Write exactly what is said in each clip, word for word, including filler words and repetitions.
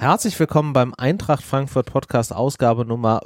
Herzlich willkommen beim Eintracht Frankfurt Podcast Ausgabe Nummer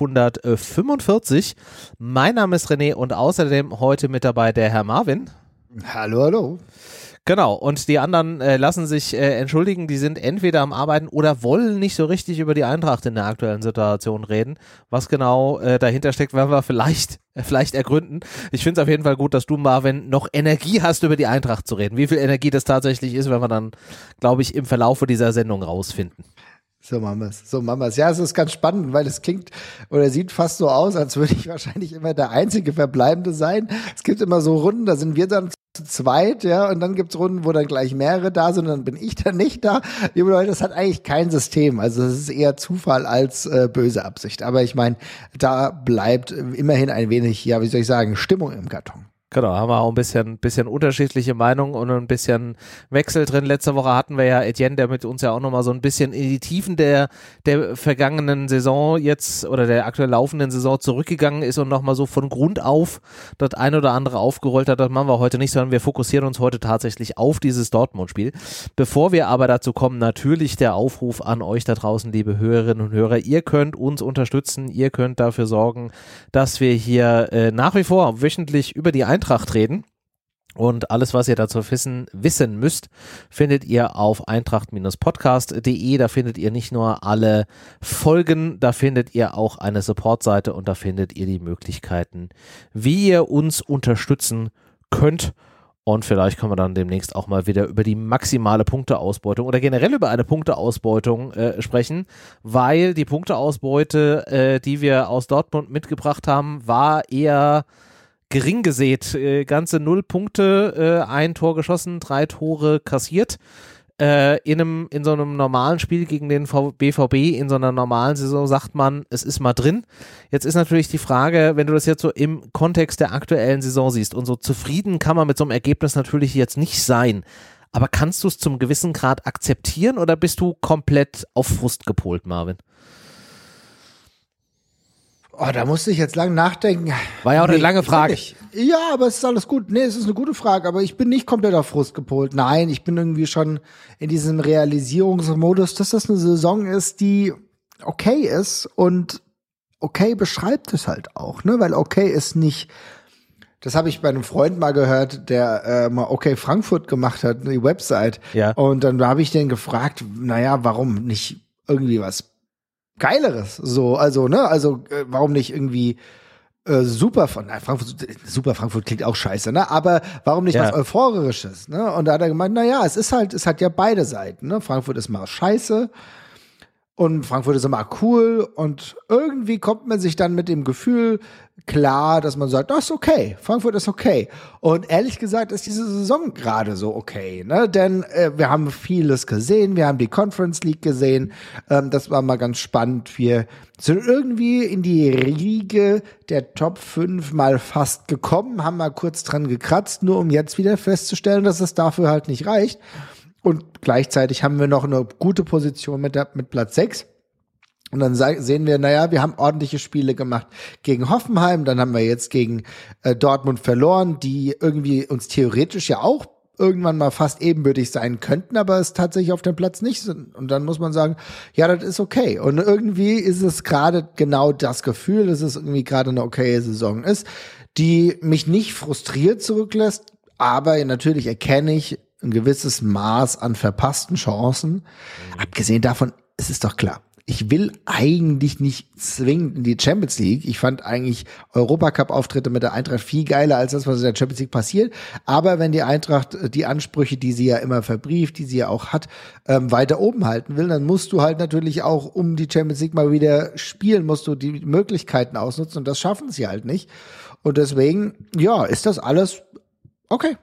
fünfhundertfünfundvierzig. Mein Name ist René und außerdem heute mit dabei der Herr Marvin. Hallo, hallo. Genau, und die anderen äh, lassen sich äh, entschuldigen, die sind entweder am Arbeiten oder wollen nicht so richtig über die Eintracht in der aktuellen Situation reden. Was genau äh, dahinter steckt, werden wir vielleicht, äh, vielleicht ergründen. Ich finde es auf jeden Fall gut, dass du, Marvin, noch Energie hast, über die Eintracht zu reden. Wie viel Energie das tatsächlich ist, werden wir dann, glaube ich, im Verlaufe dieser Sendung rausfinden. So machen wir es. So machen wir es. Ja, es ist ganz spannend, weil es klingt oder sieht fast so aus, als würde ich wahrscheinlich immer der einzige Verbleibende sein. Es gibt immer so Runden, da sind wir dann zu zweit, ja, und dann gibt's Runden, wo dann gleich mehrere da sind und dann bin ich dann nicht da. Liebe Leute, das hat eigentlich kein System. Also es ist eher Zufall als äh, böse Absicht. Aber ich meine, da bleibt immerhin ein wenig, ja, wie soll ich sagen, Stimmung im Karton. Genau, haben wir auch ein bisschen, bisschen unterschiedliche Meinungen und ein bisschen Wechsel drin. Letzte Woche hatten wir ja Etienne, der mit uns ja auch nochmal so ein bisschen in die Tiefen der, der vergangenen Saison jetzt oder der aktuell laufenden Saison zurückgegangen ist und nochmal so von Grund auf das ein oder andere aufgerollt hat. Das machen wir heute nicht, sondern wir fokussieren uns heute tatsächlich auf dieses Dortmund-Spiel. Bevor wir aber dazu kommen, natürlich der Aufruf an euch da draußen, liebe Hörerinnen und Hörer. Ihr könnt uns unterstützen, ihr könnt dafür sorgen, dass wir hier äh, nach wie vor wöchentlich über die Eintracht reden und alles, was ihr dazu wissen, wissen müsst, findet ihr auf eintracht Podcast punkt de. Da findet ihr nicht nur alle Folgen, da findet ihr auch eine Supportseite und da findet ihr die Möglichkeiten, wie ihr uns unterstützen könnt. Und vielleicht können wir dann demnächst auch mal wieder über die maximale Punkteausbeutung oder generell über eine Punkteausbeutung äh, sprechen, weil die Punkteausbeute, äh, die wir aus Dortmund mitgebracht haben, war eher gering gesät, äh, ganze null Punkte, äh, ein Tor geschossen, drei Tore kassiert, äh, in einem, in so einem normalen Spiel gegen den B V B, in so einer normalen Saison sagt man, es ist mal drin. Jetzt ist natürlich die Frage, wenn du das jetzt so im Kontext der aktuellen Saison siehst und so zufrieden kann man mit so einem Ergebnis natürlich jetzt nicht sein, aber kannst du es zum gewissen Grad akzeptieren oder bist du komplett auf Frust gepolt, Marvin? Oh, da musste ich jetzt lang nachdenken. War ja auch eine nee, lange Frage. Ja, aber es ist alles gut. Nee, es ist eine gute Frage, aber ich bin nicht komplett auf Frust gepolt. Nein, ich bin irgendwie schon in diesem Realisierungsmodus, dass das eine Saison ist, die okay ist und okay beschreibt es halt auch, ne? Weil okay ist nicht, das habe ich bei einem Freund mal gehört, der äh, mal okay Frankfurt gemacht hat, die Website. Ja. Und dann habe ich den gefragt, naja, warum nicht irgendwie was Geileres, so, also, ne, also, äh, warum nicht irgendwie äh, super von, na, Frankfurt, super Frankfurt klingt auch scheiße, ne, aber warum nicht ja. was Euphorisches, ne, und da hat er gemeint, na ja, es ist halt, es hat ja beide Seiten, ne, Frankfurt ist mal scheiße und Frankfurt ist immer cool und irgendwie kommt man sich dann mit dem Gefühl klar, dass man sagt, das ist okay, Frankfurt ist okay. Und ehrlich gesagt ist diese Saison gerade so okay, ne? Denn äh, wir haben vieles gesehen, wir haben die Conference League gesehen, ähm, das war mal ganz spannend. Wir sind irgendwie in die Riege der Top fünf mal fast gekommen, haben mal kurz dran gekratzt, nur um jetzt wieder festzustellen, dass es dafür halt nicht reicht. Und gleichzeitig haben wir noch eine gute Position mit, der, mit Platz sechs. Und dann sehen wir, naja, wir haben ordentliche Spiele gemacht gegen Hoffenheim, dann haben wir jetzt gegen äh, Dortmund verloren, die irgendwie uns theoretisch ja auch irgendwann mal fast ebenbürtig sein könnten, aber es tatsächlich auf dem Platz nicht sind. Und dann muss man sagen, ja, das ist okay. Und irgendwie ist es gerade genau das Gefühl, dass es irgendwie gerade eine okaye Saison ist, die mich nicht frustriert zurücklässt, aber natürlich erkenne ich ein gewisses Maß an verpassten Chancen. Mhm. Abgesehen davon, es ist doch klar, ich will eigentlich nicht zwingend in die Champions League. Ich fand eigentlich Europacup-Auftritte mit der Eintracht viel geiler als das, was in der Champions League passiert. Aber wenn die Eintracht die Ansprüche, die sie ja immer verbrieft, die sie ja auch hat, ähm, weiter oben halten will, dann musst du halt natürlich auch, um die Champions League mal wieder spielen, musst du die Möglichkeiten ausnutzen. Und das schaffen sie halt nicht. Und deswegen, ja, ist das alles okay.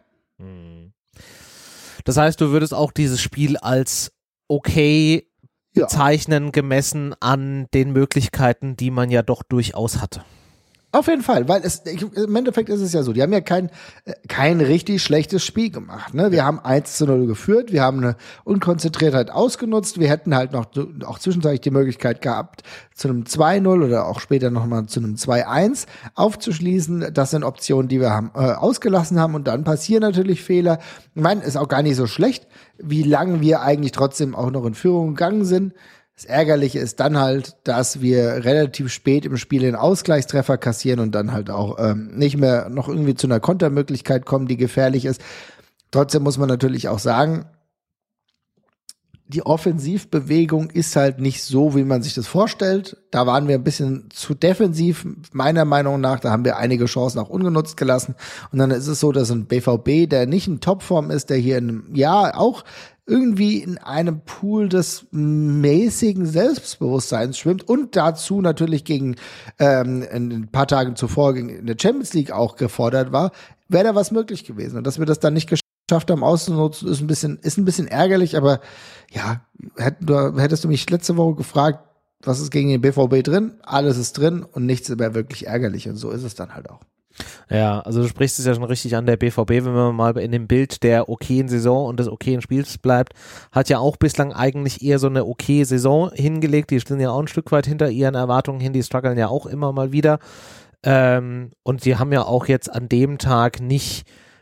Das heißt, du würdest auch dieses Spiel als okay bezeichnen, ja, gemessen an den Möglichkeiten, die man ja doch durchaus hatte. Auf jeden Fall, weil es im Endeffekt ist es ja so, die haben ja kein kein richtig schlechtes Spiel gemacht. Ne? Wir haben eins zu null geführt, wir haben eine Unkonzentriertheit ausgenutzt, wir hätten halt noch auch zwischenzeitlich die Möglichkeit gehabt, zu einem zwei null oder auch später nochmal zu einem zwei eins aufzuschließen. Das sind Optionen, die wir haben, äh, ausgelassen haben und dann passieren natürlich Fehler. Ich meine, ist auch gar nicht so schlecht, wie lange wir eigentlich trotzdem auch noch in Führung gegangen sind. Das Ärgerliche ist dann halt, dass wir relativ spät im Spiel den Ausgleichstreffer kassieren und dann halt auch ähm, nicht mehr noch irgendwie zu einer Kontermöglichkeit kommen, die gefährlich ist. Trotzdem muss man natürlich auch sagen, die Offensivbewegung ist halt nicht so, wie man sich das vorstellt. Da waren wir ein bisschen zu defensiv, meiner Meinung nach. Da haben wir einige Chancen auch ungenutzt gelassen. Und dann ist es so, dass ein B V B, der nicht in Topform ist, der hier in einem Jahr auch irgendwie in einem Pool des mäßigen Selbstbewusstseins schwimmt und dazu natürlich gegen ähm, ein paar Tage zuvor gegen der Champions League auch gefordert war, wäre da was möglich gewesen. Und dass wir das dann nicht geschafft haben auszunutzen, ist ein bisschen, ist ein bisschen ärgerlich, aber ja, hätt, du, hättest du mich letzte Woche gefragt, was ist gegen den B V B drin? Alles ist drin und nichts mehr wirklich ärgerlich und so ist es dann halt auch. Ja, also du sprichst es ja schon richtig an, der B V B, wenn man mal in dem Bild der okayen Saison und des okayen Spiels bleibt, hat ja auch bislang eigentlich eher so eine okaye Saison hingelegt, die stehen ja auch ein Stück weit hinter ihren Erwartungen hin, die strugglen ja auch immer mal wieder ähm, und die haben ja auch jetzt an dem Tag nicht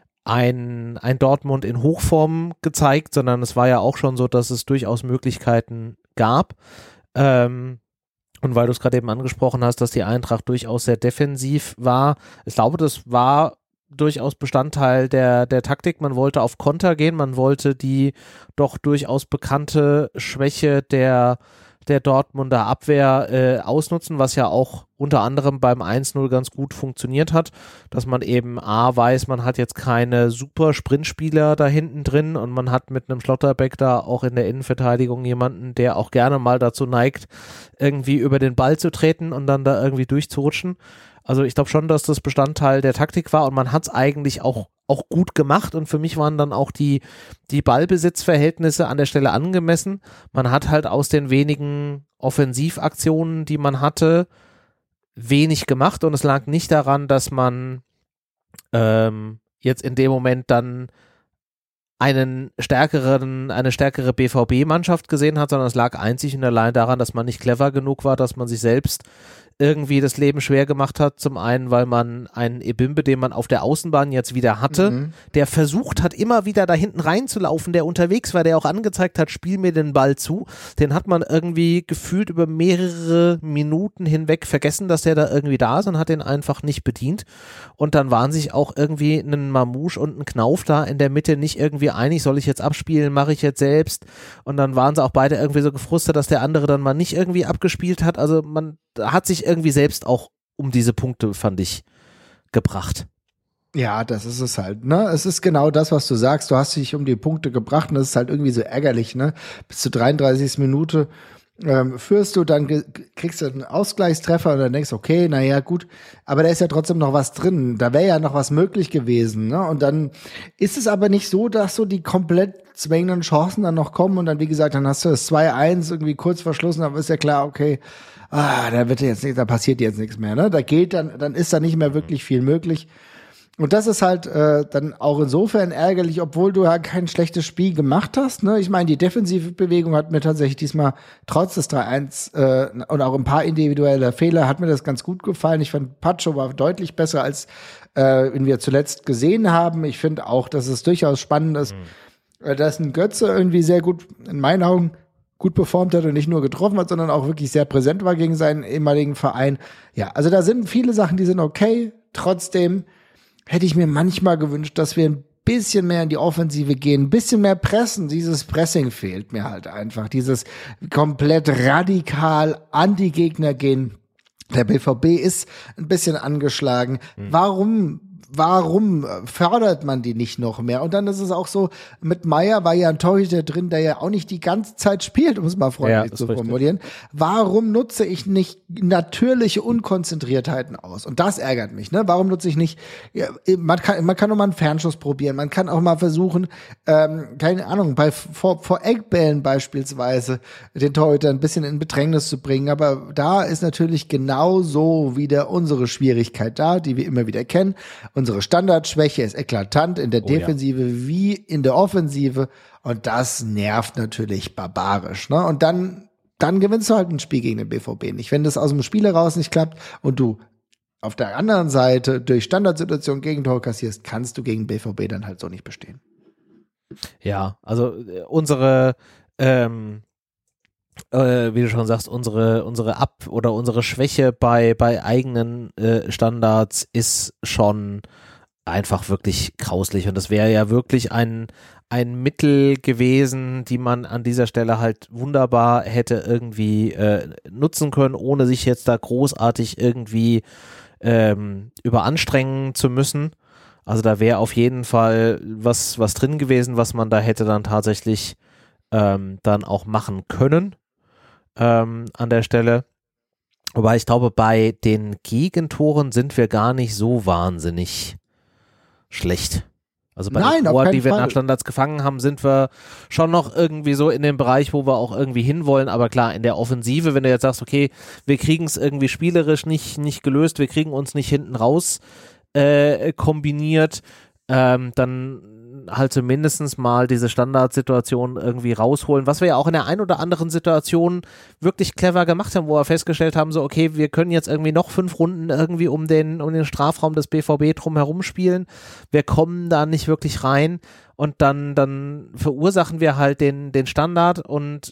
ein, ein Dortmund in Hochform gezeigt, sondern es war ja auch schon so, dass es durchaus Möglichkeiten gab, ähm, und weil du es gerade eben angesprochen hast, dass die Eintracht durchaus sehr defensiv war. Ich glaube, das war durchaus Bestandteil der, der Taktik. Man wollte auf Konter gehen, man wollte die doch durchaus bekannte Schwäche der, der Dortmunder Abwehr äh, ausnutzen, was ja auch unter anderem beim eins null ganz gut funktioniert hat, dass man eben A weiß, man hat jetzt keine super Sprintspieler da hinten drin und man hat mit einem Schlotterbeck da auch in der Innenverteidigung jemanden, der auch gerne mal dazu neigt, irgendwie über den Ball zu treten und dann da irgendwie durchzurutschen. Also ich glaube schon, dass das Bestandteil der Taktik war und man hat es eigentlich auch, auch gut gemacht und für mich waren dann auch die, die Ballbesitzverhältnisse an der Stelle angemessen. Man hat halt aus den wenigen Offensivaktionen, die man hatte, wenig gemacht und es lag nicht daran, dass man ähm, jetzt in dem Moment dann einen stärkeren, eine stärkere B V B-Mannschaft gesehen hat, sondern es lag einzig und allein daran, dass man nicht clever genug war, dass man sich selbst irgendwie das Leben schwer gemacht hat. Zum einen, weil man einen Ebimbe, den man auf der Außenbahn jetzt wieder hatte, mhm. der versucht hat, immer wieder da hinten reinzulaufen, der unterwegs war, der auch angezeigt hat, spiel mir den Ball zu. Den hat man irgendwie gefühlt über mehrere Minuten hinweg vergessen, dass der da irgendwie da ist und hat den einfach nicht bedient. Und dann waren sich auch irgendwie ein Mamouche und ein Knauf da in der Mitte nicht irgendwie einig, soll ich jetzt abspielen, mache ich jetzt selbst. Und dann waren sie auch beide irgendwie so gefrustet, dass der andere dann mal nicht irgendwie abgespielt hat. Also man hat sich irgendwie selbst auch um diese Punkte, fand ich, gebracht. Ja, das ist es halt, ne? Es ist genau das, was du sagst. Du hast dich um die Punkte gebracht und das ist halt irgendwie so ärgerlich, ne? Bis zur dreiunddreißigsten Minute ähm, führst du, dann ge- kriegst du einen Ausgleichstreffer und dann denkst du, okay, naja, gut, aber da ist ja trotzdem noch was drin. Da wäre ja noch was möglich gewesen, ne? Und dann ist es aber nicht so, dass so die komplett zwingenden Chancen dann noch kommen und dann, wie gesagt, dann hast du das zwei eins irgendwie kurz verschlossen, aber ist ja klar, okay, ah, da wird jetzt nicht, da passiert jetzt nichts mehr, ne? Da geht dann, dann ist da nicht mehr wirklich viel möglich. Und das ist halt äh, dann auch insofern ärgerlich, obwohl du ja kein schlechtes Spiel gemacht hast, ne? Ich meine, die defensive Bewegung hat mir tatsächlich diesmal trotz des drei eins äh, und auch ein paar individueller Fehler hat mir das ganz gut gefallen. Ich fand, Pacho war deutlich besser, als äh, ihn wir zuletzt gesehen haben. Ich finde auch, dass es durchaus spannend ist, mhm. äh, dass ein Götze irgendwie sehr gut, in meinen Augen, gut performt hat und nicht nur getroffen hat, sondern auch wirklich sehr präsent war gegen seinen ehemaligen Verein. Ja, also da sind viele Sachen, die sind okay. Trotzdem hätte ich mir manchmal gewünscht, dass wir ein bisschen mehr in die Offensive gehen, ein bisschen mehr pressen. Dieses Pressing fehlt mir halt einfach. Dieses komplett radikal an die Gegner gehen. Der B V B ist ein bisschen angeschlagen. Mhm. Warum warum fördert man die nicht noch mehr? Und dann ist es auch so, mit Meier war ja ein Torhüter drin, der ja auch nicht die ganze Zeit spielt, um es mal freundlich ja, zu formulieren. Richtig. Warum nutze ich nicht natürliche Unkonzentriertheiten aus? Und das ärgert mich, ne? Warum nutze ich nicht, ja, man kann, man kann auch mal einen Fernschuss probieren, man kann auch mal versuchen, ähm, keine Ahnung, bei, vor, vor Eckbällen beispielsweise den Torhüter ein bisschen in Bedrängnis zu bringen, aber da ist natürlich genauso wieder unsere Schwierigkeit da, die wir immer wieder kennen. Unsere Standardschwäche ist eklatant in der oh, Defensive ja. wie in der Offensive und das nervt natürlich barbarisch. Ne? Und dann, dann gewinnst du halt ein Spiel gegen den B V B nicht. Wenn das aus dem Spiel heraus nicht klappt und du auf der anderen Seite durch Standardsituation Gegentor kassierst, kannst du gegen B V B dann halt so nicht bestehen. Ja, also äh, unsere ähm Äh, wie du schon sagst, unsere unsere Ab- oder unsere Schwäche bei bei eigenen äh, Standards ist schon einfach wirklich grauslich und das wäre ja wirklich ein ein Mittel gewesen, die man an dieser Stelle halt wunderbar hätte irgendwie äh, nutzen können, ohne sich jetzt da großartig irgendwie ähm, überanstrengen zu müssen. Also da wäre auf jeden Fall was was drin gewesen, was man da hätte dann tatsächlich ähm, dann auch machen können. Ähm, an der Stelle. Wobei ich glaube, bei den Gegentoren sind wir gar nicht so wahnsinnig schlecht. Also bei Nein, den Toren, die wir Fall. nach Standards gefangen haben, sind wir schon noch irgendwie so in dem Bereich, wo wir auch irgendwie hinwollen. Aber klar, in der Offensive, wenn du jetzt sagst, okay, wir kriegen es irgendwie spielerisch nicht, nicht gelöst, wir kriegen uns nicht hinten raus äh, kombiniert, ähm, dann halt zumindest mal diese Standardsituation irgendwie rausholen, was wir ja auch in der ein oder anderen Situation wirklich clever gemacht haben, wo wir festgestellt haben, so okay, wir können jetzt irgendwie noch fünf Runden irgendwie um den, um den Strafraum des B V B drum herum spielen, wir kommen da nicht wirklich rein und dann, dann verursachen wir halt den, den Standard und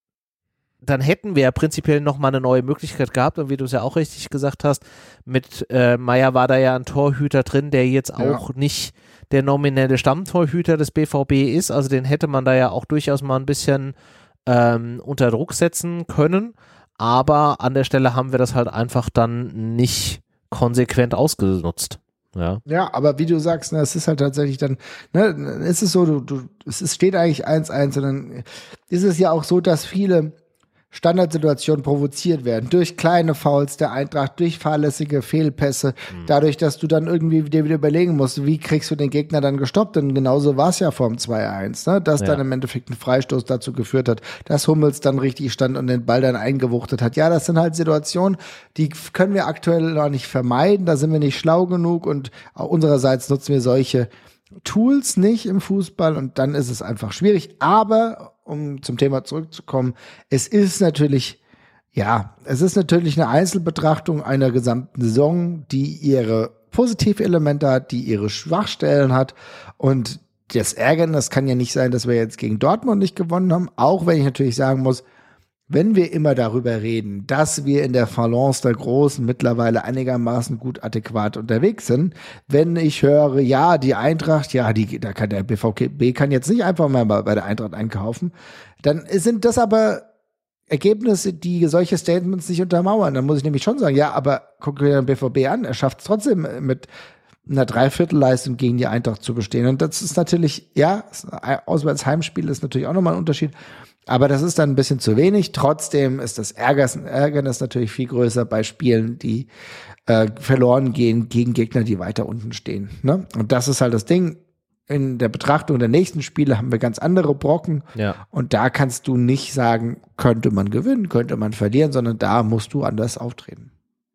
dann hätten wir ja prinzipiell nochmal eine neue Möglichkeit gehabt und wie du es ja auch richtig gesagt hast, mit äh, Meier war da ja ein Torhüter drin, der jetzt auch ja. nicht der nominelle Stammtorhüter des B V B ist, also den hätte man da ja auch durchaus mal ein bisschen ähm, unter Druck setzen können, aber an der Stelle haben wir das halt einfach dann nicht konsequent ausgenutzt. Ja. Ja, aber wie du sagst, ne, es ist halt tatsächlich dann, ne, es ist so, du, du, es ist, steht eigentlich eins eins und dann ist es ja auch so, dass viele Standardsituationen provoziert werden durch kleine Fouls der Eintracht, durch fahrlässige Fehlpässe, mhm. dadurch, dass du dann irgendwie dir wieder überlegen musst, wie kriegst du den Gegner dann gestoppt, und genauso war es ja vorm zwei eins, ne? dass ja. dann im Endeffekt ein Freistoß dazu geführt hat, dass Hummels dann richtig stand und den Ball dann eingewuchtet hat. Ja, das sind halt Situationen, die können wir aktuell noch nicht vermeiden, da sind wir nicht schlau genug und auch unsererseits nutzen wir solche Tools nicht im Fußball und dann ist es einfach schwierig, aber um zum Thema zurückzukommen, es ist natürlich, ja, es ist natürlich eine Einzelbetrachtung einer gesamten Saison, die ihre positive Elemente hat, die ihre Schwachstellen hat und das Ärgernis kann ja nicht sein, dass wir jetzt gegen Dortmund nicht gewonnen haben, auch wenn ich natürlich sagen muss, wenn wir immer darüber reden, dass wir in der Phalanx der Großen mittlerweile einigermaßen gut adäquat unterwegs sind, wenn ich höre, ja, die Eintracht, ja, die, da kann der B V B kann jetzt nicht einfach mal bei der Eintracht einkaufen, dann sind das aber Ergebnisse, die solche Statements nicht untermauern. Dann muss ich nämlich schon sagen, ja, aber guck dir den B V B an, er schafft es trotzdem mit einer Dreiviertelleistung gegen die Eintracht zu bestehen. Und das ist natürlich, ja, Auswärtsheimspiel ist natürlich auch nochmal ein Unterschied. Aber das ist dann ein bisschen zu wenig. Trotzdem ist das Ärgernis, Ärgernis natürlich viel größer bei Spielen, die äh, verloren gehen gegen Gegner, die weiter unten stehen. Ne? Und das ist halt das Ding. In der Betrachtung der nächsten Spiele haben wir ganz andere Brocken. Ja. Und da kannst du nicht sagen, könnte man gewinnen, könnte man verlieren, sondern da musst du anders auftreten.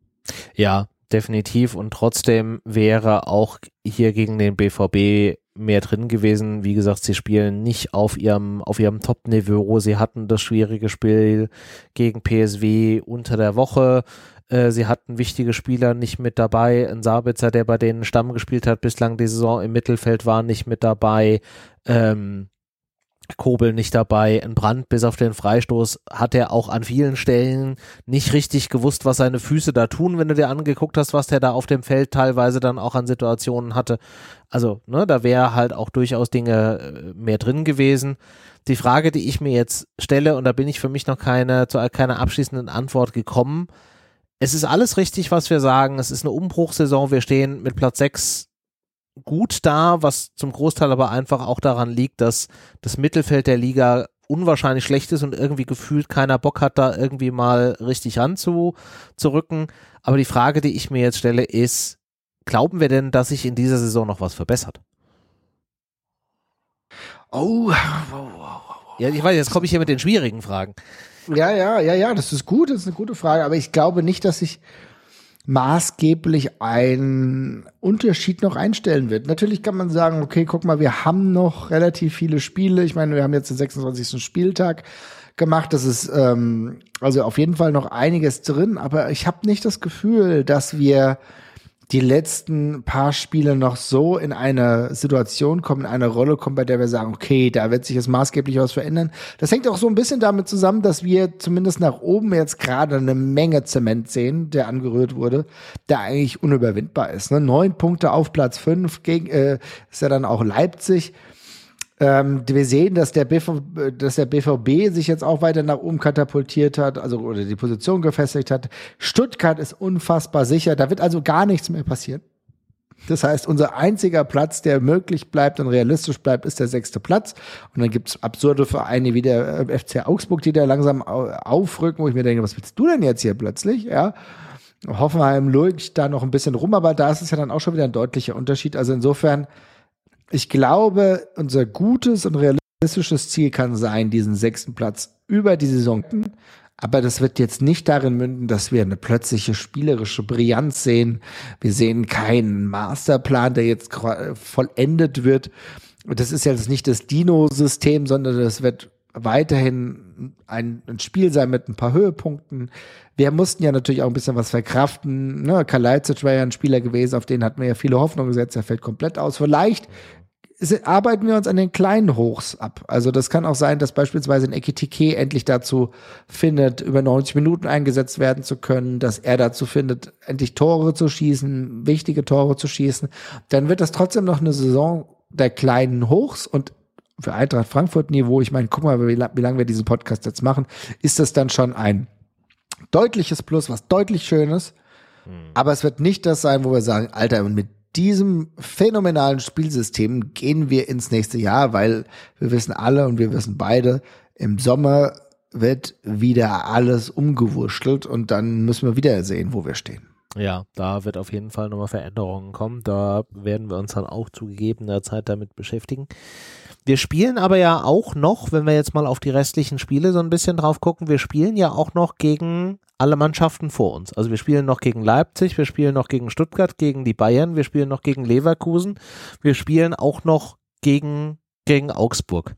Ja, definitiv. Und trotzdem wäre auch hier gegen den B V B mehr drin gewesen. Wie gesagt, sie spielen nicht auf ihrem, auf ihrem Top-Niveau. Sie hatten das schwierige Spiel gegen P S V unter der Woche. Äh, sie hatten wichtige Spieler nicht mit dabei. Ein Sabitzer, der bei denen Stamm gespielt hat, bislang die Saison im Mittelfeld war, nicht mit dabei. Ähm, Kobel nicht dabei, ein Brandt bis auf den Freistoß hat er auch an vielen Stellen nicht richtig gewusst, was seine Füße da tun, wenn du dir angeguckt hast, was der da auf dem Feld teilweise dann auch an Situationen hatte. Also, ne, da wäre halt auch durchaus Dinge mehr drin gewesen. Die Frage, die ich mir jetzt stelle, und da bin ich für mich noch keine, zu keiner abschließenden Antwort gekommen. Es ist alles richtig, was wir sagen. Es ist eine Umbruchssaison. Wir stehen mit Platz sechs gut da, was zum Großteil aber einfach auch daran liegt, dass das Mittelfeld der Liga unwahrscheinlich schlecht ist und irgendwie gefühlt keiner Bock hat, da irgendwie mal richtig ranzurücken. Aber die Frage, die ich mir jetzt stelle, ist, glauben wir denn, dass sich in dieser Saison noch was verbessert? Oh, ja, ich weiß, jetzt komme ich hier mit den schwierigen Fragen. Ja, ja, ja, ja, das ist gut, das ist eine gute Frage, aber ich glaube nicht, dass sich maßgeblich ein Unterschied noch einstellen wird. Natürlich kann man sagen, okay, guck mal, wir haben noch relativ viele Spiele. Ich meine, wir haben jetzt den sechsundzwanzigsten Spieltag gemacht. Das ist ähm, also auf jeden Fall noch einiges drin, aber ich habe nicht das Gefühl, dass wir die letzten paar Spiele noch so in eine Situation kommen, in eine Rolle kommen, bei der wir sagen, okay, da wird sich jetzt maßgeblich was verändern. Das hängt auch so ein bisschen damit zusammen, dass wir zumindest nach oben jetzt gerade eine Menge Zement sehen, der angerührt wurde, der eigentlich unüberwindbar ist. Ne? Neun Punkte auf Platz fünf gegen, äh, ist ja dann auch Leipzig. Ähm, wir sehen, dass der, B V, dass der B V B sich jetzt auch weiter nach oben katapultiert hat, also oder die Position gefestigt hat. Stuttgart ist unfassbar sicher, da wird also gar nichts mehr passieren. Das heißt, unser einziger Platz, der möglich bleibt und realistisch bleibt, ist der sechste Platz. Und dann gibt's absurde Vereine wie der F C Augsburg, die da langsam aufrücken, wo ich mir denke, was willst du denn jetzt hier plötzlich? Ja. Hoffenheim lurcht da noch ein bisschen rum, aber da ist es ja dann auch schon wieder ein deutlicher Unterschied. Also insofern, ich glaube, unser gutes und realistisches Ziel kann sein, diesen sechsten Platz über die Saison. Aber das wird jetzt nicht darin münden, dass wir eine plötzliche spielerische Brillanz sehen. Wir sehen keinen Masterplan, der jetzt vollendet wird. Und das ist jetzt nicht das Dino-System, sondern das wird weiterhin ein, ein Spiel sein mit ein paar Höhepunkten. Wir mussten ja natürlich auch ein bisschen was verkraften. Ne? Kalajdzic war ja ein Spieler gewesen, auf den hatten wir ja viele Hoffnungen gesetzt. Er fällt komplett aus. Vielleicht arbeiten wir uns an den kleinen Hochs ab. Also das kann auch sein, dass beispielsweise ein Ekitike endlich dazu findet, über neunzig Minuten eingesetzt werden zu können, dass er dazu findet, endlich Tore zu schießen, wichtige Tore zu schießen. Dann wird das trotzdem noch eine Saison der kleinen Hochs und für Eintracht Frankfurt-Niveau, ich meine, guck mal, wie, wie lange wir diesen Podcast jetzt machen, ist das dann schon ein deutliches Plus, was deutlich Schönes. Hm. Aber es wird nicht das sein, wo wir sagen, Alter, und mit diesem phänomenalen Spielsystem gehen wir ins nächste Jahr, weil wir wissen alle und wir wissen beide, im Sommer wird wieder alles umgewurschtelt und dann müssen wir wieder sehen, wo wir stehen. Ja, da wird auf jeden Fall nochmal Veränderungen kommen. Da werden wir uns dann auch zu gegebener Zeit damit beschäftigen. Wir spielen aber ja auch noch, wenn wir jetzt mal auf die restlichen Spiele so ein bisschen drauf gucken, wir spielen ja auch noch gegen alle Mannschaften vor uns. Also wir spielen noch gegen Leipzig, wir spielen noch gegen Stuttgart, gegen die Bayern, wir spielen noch gegen Leverkusen, wir spielen auch noch gegen, gegen Augsburg.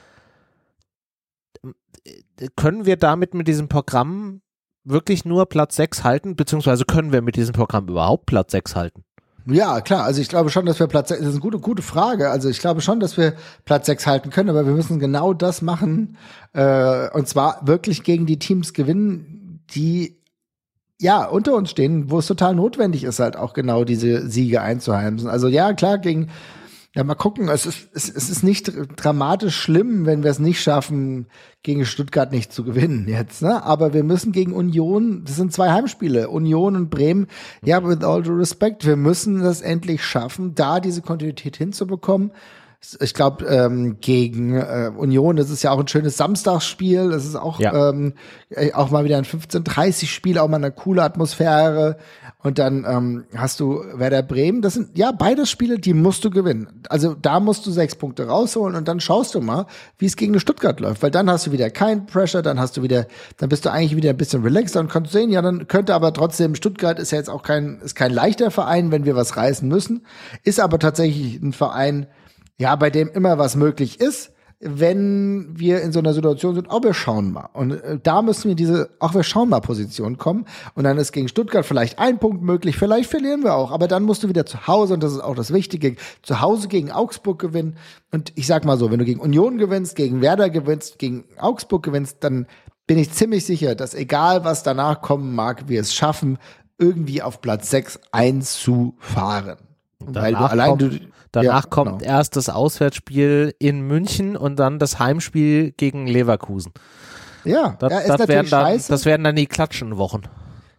Können wir damit mit diesem Programm wirklich nur Platz sechs halten, beziehungsweise können wir mit diesem Programm überhaupt Platz sechs halten? Ja, klar. Also ich glaube schon, dass wir Platz sechs, das ist eine gute, gute Frage. Also ich glaube schon, dass wir Platz sechs halten können, aber wir müssen genau das machen, äh, und zwar wirklich gegen die Teams gewinnen, die ja unter uns stehen, wo es total notwendig ist, halt auch genau diese Siege einzuheimsen. Also ja, klar, gegen ja, mal gucken, es ist, es, es ist nicht dramatisch schlimm, wenn wir es nicht schaffen, gegen Stuttgart nicht zu gewinnen jetzt, ne? Aber wir müssen gegen Union, das sind zwei Heimspiele, Union und Bremen, ja, with all due respect, wir müssen das endlich schaffen, da diese Kontinuität hinzubekommen. Ich glaube, ähm, gegen äh, Union, das ist ja auch ein schönes Samstagsspiel, das ist auch, ja. ähm, auch mal wieder ein fünfzehn Uhr dreißig Spiel, auch mal eine coole Atmosphäre. Und dann ähm, hast du Werder Bremen, das sind ja beides Spiele, die musst du gewinnen. Also da musst du sechs Punkte rausholen und dann schaust du mal, wie es gegen Stuttgart läuft, weil dann hast du wieder kein Pressure, dann hast du wieder, dann bist du eigentlich wieder ein bisschen relaxter und kannst sehen, ja, dann könnte aber trotzdem, Stuttgart ist ja jetzt auch kein, ist kein leichter Verein, wenn wir was reißen müssen, ist aber tatsächlich ein Verein, ja, bei dem immer was möglich ist, wenn wir in so einer Situation sind, oh, wir schauen mal. Und äh, da müssen wir in diese, auch wir schauen mal Position kommen. Und dann ist gegen Stuttgart vielleicht ein Punkt möglich, vielleicht verlieren wir auch. Aber dann musst du wieder zu Hause, und das ist auch das Wichtige, zu Hause gegen Augsburg gewinnen. Und ich sag mal so, wenn du gegen Union gewinnst, gegen Werder gewinnst, gegen Augsburg gewinnst, dann bin ich ziemlich sicher, dass egal was danach kommen mag, wir es schaffen, irgendwie auf Platz sechs einzufahren. Weil du allein kommt, du danach ja, kommt genau. erst das Auswärtsspiel in München und dann das Heimspiel gegen Leverkusen. Ja, das, ja ist das, natürlich werden dann, scheiße. das werden dann die Klatschenwochen.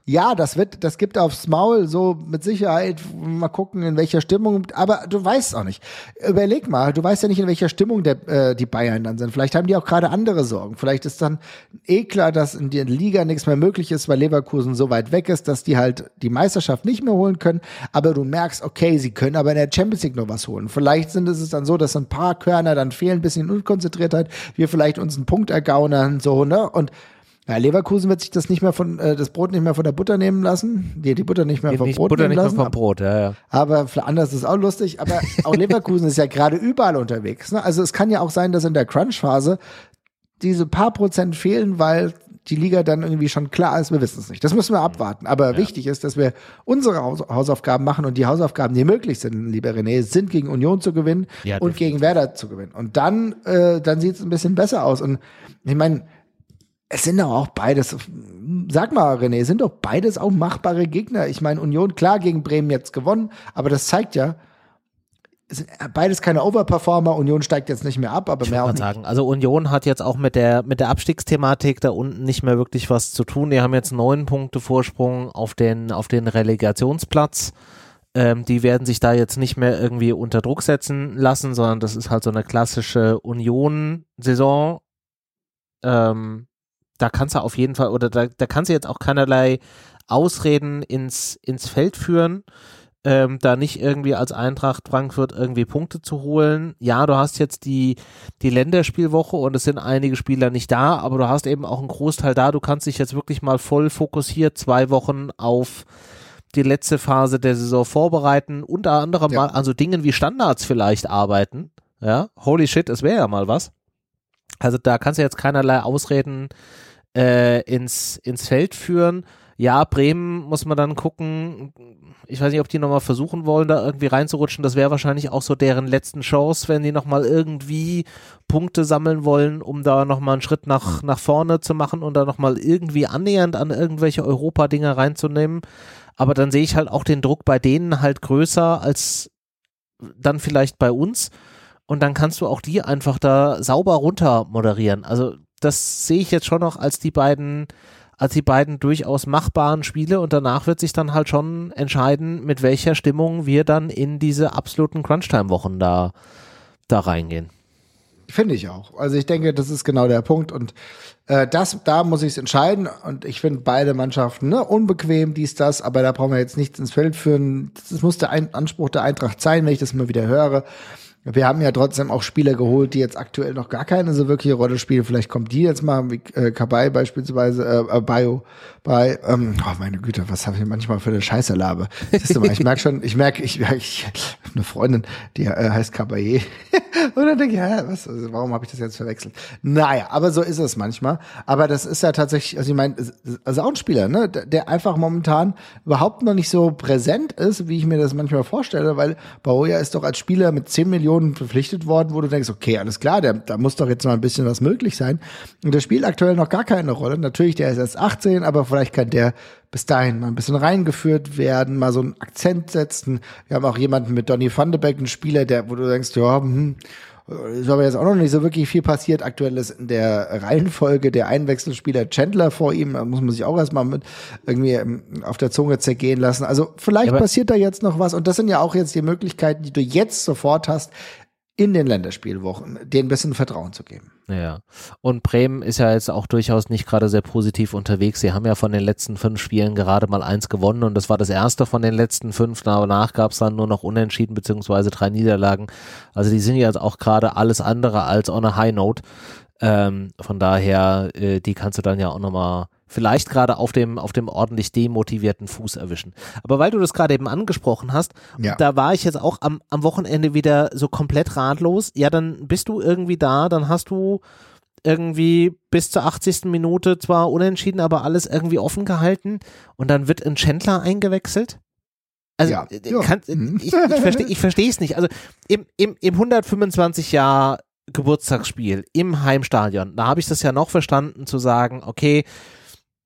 Ja, das wird, das gibt aufs Maul, so mit Sicherheit, mal gucken, in welcher Stimmung, aber du weißt auch nicht. Überleg mal, du weißt ja nicht, in welcher Stimmung der, äh, die Bayern dann sind. Vielleicht haben die auch gerade andere Sorgen. Vielleicht ist dann eh klar, dass in der Liga nichts mehr möglich ist, weil Leverkusen so weit weg ist, dass die halt die Meisterschaft nicht mehr holen können. Aber du merkst, okay, sie können aber in der Champions League noch was holen. Vielleicht sind es dann so, dass ein paar Körner dann fehlen, ein bisschen Unkonzentriertheit, wir vielleicht uns einen Punkt ergaunern, so, ne? Und ja, Leverkusen wird sich das nicht mehr von äh, das Brot nicht mehr von der Butter nehmen lassen. Die, die Butter nicht mehr vom nicht Brot Butter nehmen nicht lassen. Mehr vom Brot, ja, ja. Aber für anders ist es auch lustig. Aber auch Leverkusen ist ja gerade überall unterwegs. Ne? Also es kann ja auch sein, dass in der Crunch-Phase diese paar Prozent fehlen, weil die Liga dann irgendwie schon klar ist. Wir wissen es nicht. Das müssen wir abwarten. Aber ja. Wichtig ist, dass wir unsere Haus- Hausaufgaben machen und die Hausaufgaben, die möglich sind, lieber René, sind gegen Union zu gewinnen ja, und gegen Werder zu gewinnen. Und dann, äh, dann sieht es ein bisschen besser aus. Und ich meine, es sind doch auch beides, sag mal René, sind doch beides auch machbare Gegner. Ich meine, Union, klar, gegen Bremen jetzt gewonnen, aber das zeigt ja, es sind beides keine Overperformer. Union steigt jetzt nicht mehr ab, aber ich mehr auch nicht. Sagen. Also Union hat jetzt auch mit der, mit der Abstiegsthematik da unten nicht mehr wirklich was zu tun. Die haben jetzt neun Punkte Vorsprung auf den, auf den Relegationsplatz. Ähm, die werden sich da jetzt nicht mehr irgendwie unter Druck setzen lassen, sondern das ist halt so eine klassische Union-Saison. Ähm, Da kannst du auf jeden Fall, oder da, da kannst du jetzt auch keinerlei Ausreden ins, ins Feld führen, ähm, da nicht irgendwie als Eintracht Frankfurt irgendwie Punkte zu holen. Ja, du hast jetzt die, die Länderspielwoche und es sind einige Spieler nicht da, aber du hast eben auch einen Großteil da. Du kannst dich jetzt wirklich mal voll fokussiert zwei Wochen auf die letzte Phase der Saison vorbereiten, unter anderem ja. mal an so Dingen wie Standards vielleicht arbeiten. Ja, holy shit, es wäre ja mal was. Also da kannst du jetzt keinerlei Ausreden Äh, ins, ins Feld führen. Ja, Bremen muss man dann gucken. Ich weiß nicht, ob die nochmal versuchen wollen, da irgendwie reinzurutschen. Das wäre wahrscheinlich auch so deren letzten Chance, wenn die nochmal irgendwie Punkte sammeln wollen, um da nochmal einen Schritt nach, nach vorne zu machen und da nochmal irgendwie annähernd an irgendwelche Europa-Dinger reinzunehmen. Aber dann sehe ich halt auch den Druck bei denen halt größer als dann vielleicht bei uns. Und dann kannst du auch die einfach da sauber runter moderieren. Also das sehe ich jetzt schon noch als die beiden, als die beiden durchaus machbaren Spiele und danach wird sich dann halt schon entscheiden, mit welcher Stimmung wir dann in diese absoluten Crunchtime-Wochen da, da reingehen. Finde ich auch. Also ich denke, das ist genau der Punkt und äh, das, da muss ich es entscheiden und ich finde beide Mannschaften ne, unbequem, dies, das, aber da brauchen wir jetzt nichts ins Feld führen. Das muss der Ein- Anspruch der Eintracht sein, wenn ich das mal wieder höre. Wir haben ja trotzdem auch Spieler geholt, die jetzt aktuell noch gar keine so wirkliche Rolle spielen. Vielleicht kommt die jetzt mal, wie äh, Kabay beispielsweise, äh, äh, Bio, bei, ähm, oh meine Güte, was habe ich manchmal für eine Scheiße labe. Siehst du mal, ich merke schon, ich merke, ich merke, ich habe eine Freundin, die äh, heißt Kabay. Und dann denke ich, ja, was, also, warum habe ich das jetzt verwechselt? Naja, aber so ist es manchmal. Aber das ist ja tatsächlich, also ich meine, also auch ein Spieler, ne, der einfach momentan überhaupt noch nicht so präsent ist, wie ich mir das manchmal vorstelle, weil Baoja ist doch als Spieler mit zehn Millionen verpflichtet worden, wo du denkst, okay, alles klar, der, da muss doch jetzt mal ein bisschen was möglich sein. Und der spielt aktuell noch gar keine Rolle. Natürlich, der ist erst achtzehn, aber vielleicht kann der bis dahin mal ein bisschen reingeführt werden, mal so einen Akzent setzen. Wir haben auch jemanden mit Donny van de Beek, einen Spieler, der, wo du denkst, ja, hm, ist aber jetzt auch noch nicht so wirklich viel passiert. Aktuell ist in der Reihenfolge der Einwechselspieler Chandler vor ihm. Da muss man sich auch erstmal mit irgendwie auf der Zunge zergehen lassen. Also vielleicht ja, passiert da jetzt noch was. Und das sind ja auch jetzt die Möglichkeiten, die du jetzt sofort hast, in den Länderspielwochen, denen ein bisschen Vertrauen zu geben. Ja, und Bremen ist ja jetzt auch durchaus nicht gerade sehr positiv unterwegs. Sie haben ja von den letzten fünf Spielen gerade mal eins gewonnen und das war das erste von den letzten fünf. Danach gab es dann nur noch Unentschieden beziehungsweise drei Niederlagen. Also die sind jetzt auch gerade alles andere als on a high note. Ähm, von daher, äh, die kannst du dann ja auch nochmal vielleicht gerade auf dem, auf dem ordentlich demotivierten Fuß erwischen. Aber weil du das gerade eben angesprochen hast, ja. Da war ich jetzt auch am, am Wochenende wieder so komplett ratlos. Ja, dann bist du irgendwie da, dann hast du irgendwie bis zur achtzigsten Minute zwar unentschieden, aber alles irgendwie offen gehalten und dann wird ein Chandler eingewechselt. Also ja. kann, ich, ich verstehe ich verstehe es nicht. Also im, im, im hundertfünfundzwanzig Jahr Geburtstagsspiel im Heimstadion, da habe ich das ja noch verstanden zu sagen, okay,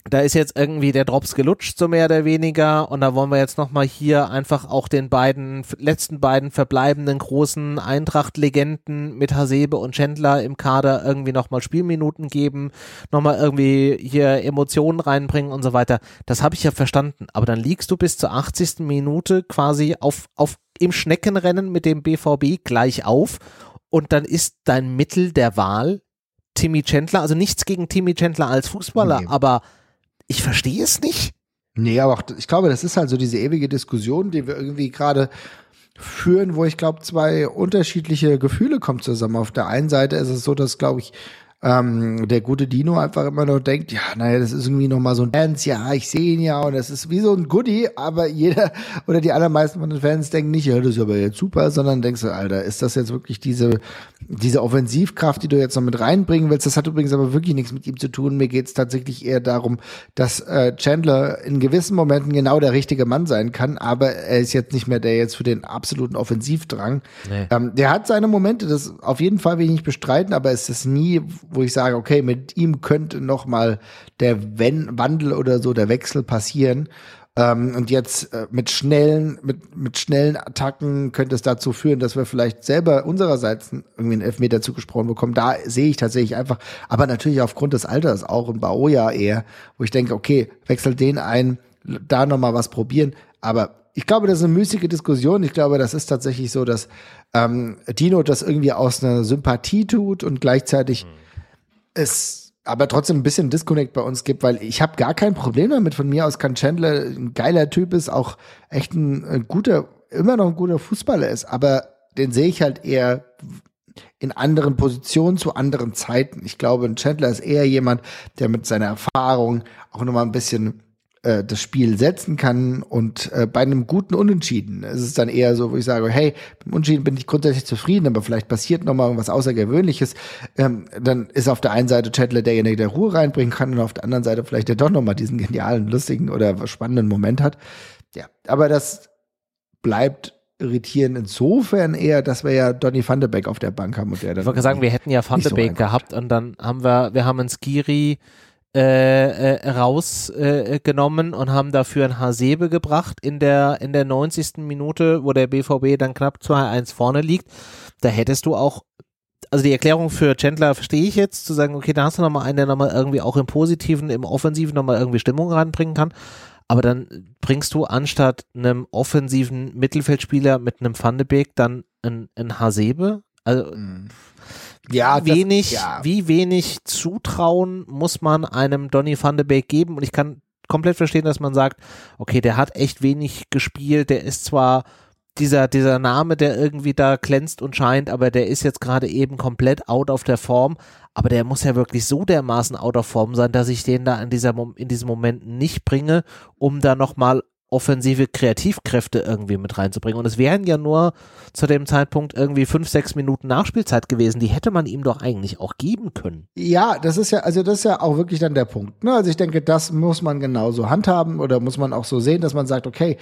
da ist jetzt irgendwie der Drops gelutscht, so mehr oder weniger, und da wollen wir jetzt nochmal hier einfach auch den beiden, letzten beiden verbleibenden großen Eintracht-Legenden mit Hasebe und Chandler im Kader irgendwie nochmal Spielminuten geben, nochmal irgendwie hier Emotionen reinbringen und so weiter. Das habe ich ja verstanden, aber dann liegst du bis zur achtzigsten Minute quasi auf, auf im Schneckenrennen mit dem B V B gleich auf, und dann ist dein Mittel der Wahl Timmy Chandler, also nichts gegen Timmy Chandler als Fußballer, Nee. aber ich verstehe es nicht. Nee, aber auch, ich glaube, das ist halt so diese ewige Diskussion, die wir irgendwie gerade führen, wo ich glaube, zwei unterschiedliche Gefühle kommen zusammen. Auf der einen Seite ist es so, dass, glaube ich, ähm, der gute Dino einfach immer noch denkt, ja, naja, das ist irgendwie nochmal so ein Dance, ja, ich sehe ihn ja, und das ist wie so ein Goodie, aber jeder oder die allermeisten von den Fans denken nicht, ja, das ist aber jetzt super, sondern denkst du, Alter, ist das jetzt wirklich diese diese Offensivkraft, die du jetzt noch mit reinbringen willst? Das hat übrigens aber wirklich nichts mit ihm zu tun. Mir geht es tatsächlich eher darum, dass äh, Chandler in gewissen Momenten genau der richtige Mann sein kann, aber er ist jetzt nicht mehr der jetzt für den absoluten Offensivdrang. Nee. Ähm, der hat seine Momente, das auf jeden Fall will ich nicht bestreiten, aber es ist nie, wo ich sage, okay, mit ihm könnte noch mal der Wenn- Wandel oder so, der Wechsel passieren. Ähm, und jetzt äh, mit schnellen, mit, mit schnellen Attacken könnte es dazu führen, dass wir vielleicht selber unsererseits irgendwie einen Elfmeter zugesprochen bekommen. Da sehe ich tatsächlich einfach, aber natürlich aufgrund des Alters auch in Baoja eher, wo ich denke, okay, wechselt den ein, da noch mal was probieren. Aber ich glaube, das ist eine müßige Diskussion. Ich glaube, das ist tatsächlich so, dass ähm, Dino das irgendwie aus einer Sympathie tut und gleichzeitig mhm. es aber trotzdem ein bisschen Disconnect bei uns gibt, weil ich habe gar kein Problem damit. Von mir aus kann Chandler ein geiler Typ ist, auch echt ein, ein guter, immer noch ein guter Fußballer ist, aber den sehe ich halt eher in anderen Positionen zu anderen Zeiten. Ich glaube, ein Chandler ist eher jemand, der mit seiner Erfahrung auch nochmal ein bisschen äh, das Spiel setzen kann, und äh, bei einem guten Unentschieden ist es dann eher so, wo ich sage, hey, beim Unentschieden bin ich grundsätzlich zufrieden, aber vielleicht passiert noch mal irgendwas Außergewöhnliches. Ähm, dann ist auf der einen Seite Chandler derjenige, der Ruhe reinbringen kann, und auf der anderen Seite vielleicht der doch noch mal diesen genialen, lustigen oder spannenden Moment hat. Ja, aber das bleibt irritierend insofern eher, dass wir ja Donny van de Beek auf der Bank haben. Und der dann ich wollte sagen, wir hätten ja Van de Beek so gehabt, und dann haben wir, wir haben einen Skiri Äh, äh, rausgenommen äh, und haben dafür ein Hasebe gebracht in der in der neunzigsten Minute, wo der B V B dann knapp zwei eins vorne liegt. Da hättest du auch, also die Erklärung für Chandler verstehe ich jetzt, zu sagen, okay, da hast du nochmal einen, der nochmal irgendwie auch im Positiven, im Offensiven nochmal irgendwie Stimmung reinbringen kann, aber dann bringst du anstatt einem offensiven Mittelfeldspieler mit einem Van de Beek dann ein, ein Hasebe, also mhm. Ja, wie wenig, das, ja. wie wenig Zutrauen muss man einem Donny van de Beek geben? Und ich kann komplett verstehen, dass man sagt, okay, der hat echt wenig gespielt, der ist zwar dieser, dieser Name, der irgendwie da glänzt und scheint, aber der ist jetzt gerade eben komplett out of der Form, aber der muss ja wirklich so dermaßen out of Form sein, dass ich den da in dieser, in diesem Moment nicht bringe, um da nochmal offensive Kreativkräfte irgendwie mit reinzubringen. Und es wären ja nur zu dem Zeitpunkt irgendwie fünf, sechs Minuten Nachspielzeit gewesen. Die hätte man ihm doch eigentlich auch geben können. Ja, das ist ja, also das ist ja auch wirklich dann der Punkt. Ne? Also ich denke, das muss man genauso handhaben oder muss man auch so sehen, dass man sagt, okay,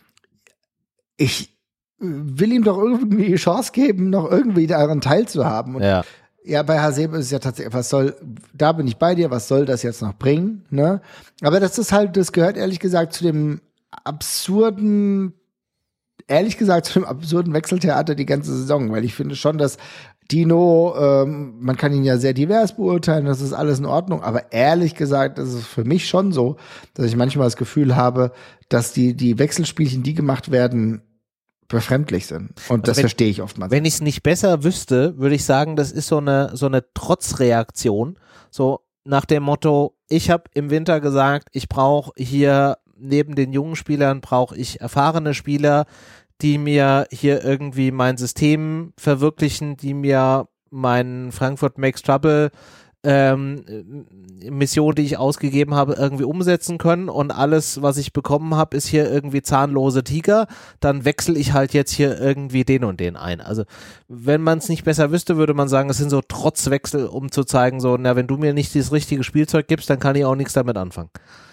ich will ihm doch irgendwie die Chance geben, noch irgendwie daran teilzuhaben. Und ja. Ja, bei Hasebe ist es ja tatsächlich, was soll, da bin ich bei dir, was soll das jetzt noch bringen, ne? Aber das ist halt, das gehört ehrlich gesagt zu dem absurden, ehrlich gesagt zu dem absurden Wechseltheater die ganze Saison, weil ich finde schon, dass Dino, ähm, man kann ihn ja sehr divers beurteilen, das ist alles in Ordnung, aber ehrlich gesagt ist es für mich schon so, dass ich manchmal das Gefühl habe, dass die, die Wechselspielchen, die gemacht werden, befremdlich sind. Und also das wenn, verstehe ich oftmals. Wenn ich es nicht besser wüsste, würde ich sagen, das ist so eine, so eine Trotzreaktion, so nach dem Motto, ich habe im Winter gesagt, ich brauche hier neben den jungen Spielern brauche ich erfahrene Spieler, die mir hier irgendwie mein System verwirklichen, die mir mein Frankfurt Makes Trouble ähm, Mission, die ich ausgegeben habe, irgendwie umsetzen können, und alles, was ich bekommen habe, ist hier irgendwie zahnlose Tiger, dann wechsle ich halt jetzt hier irgendwie den und den ein. Also wenn man es nicht besser wüsste, würde man sagen, es sind so Trotzwechsel, um zu zeigen, so, na, wenn du mir nicht das richtige Spielzeug gibst, dann kann ich auch nichts damit anfangen.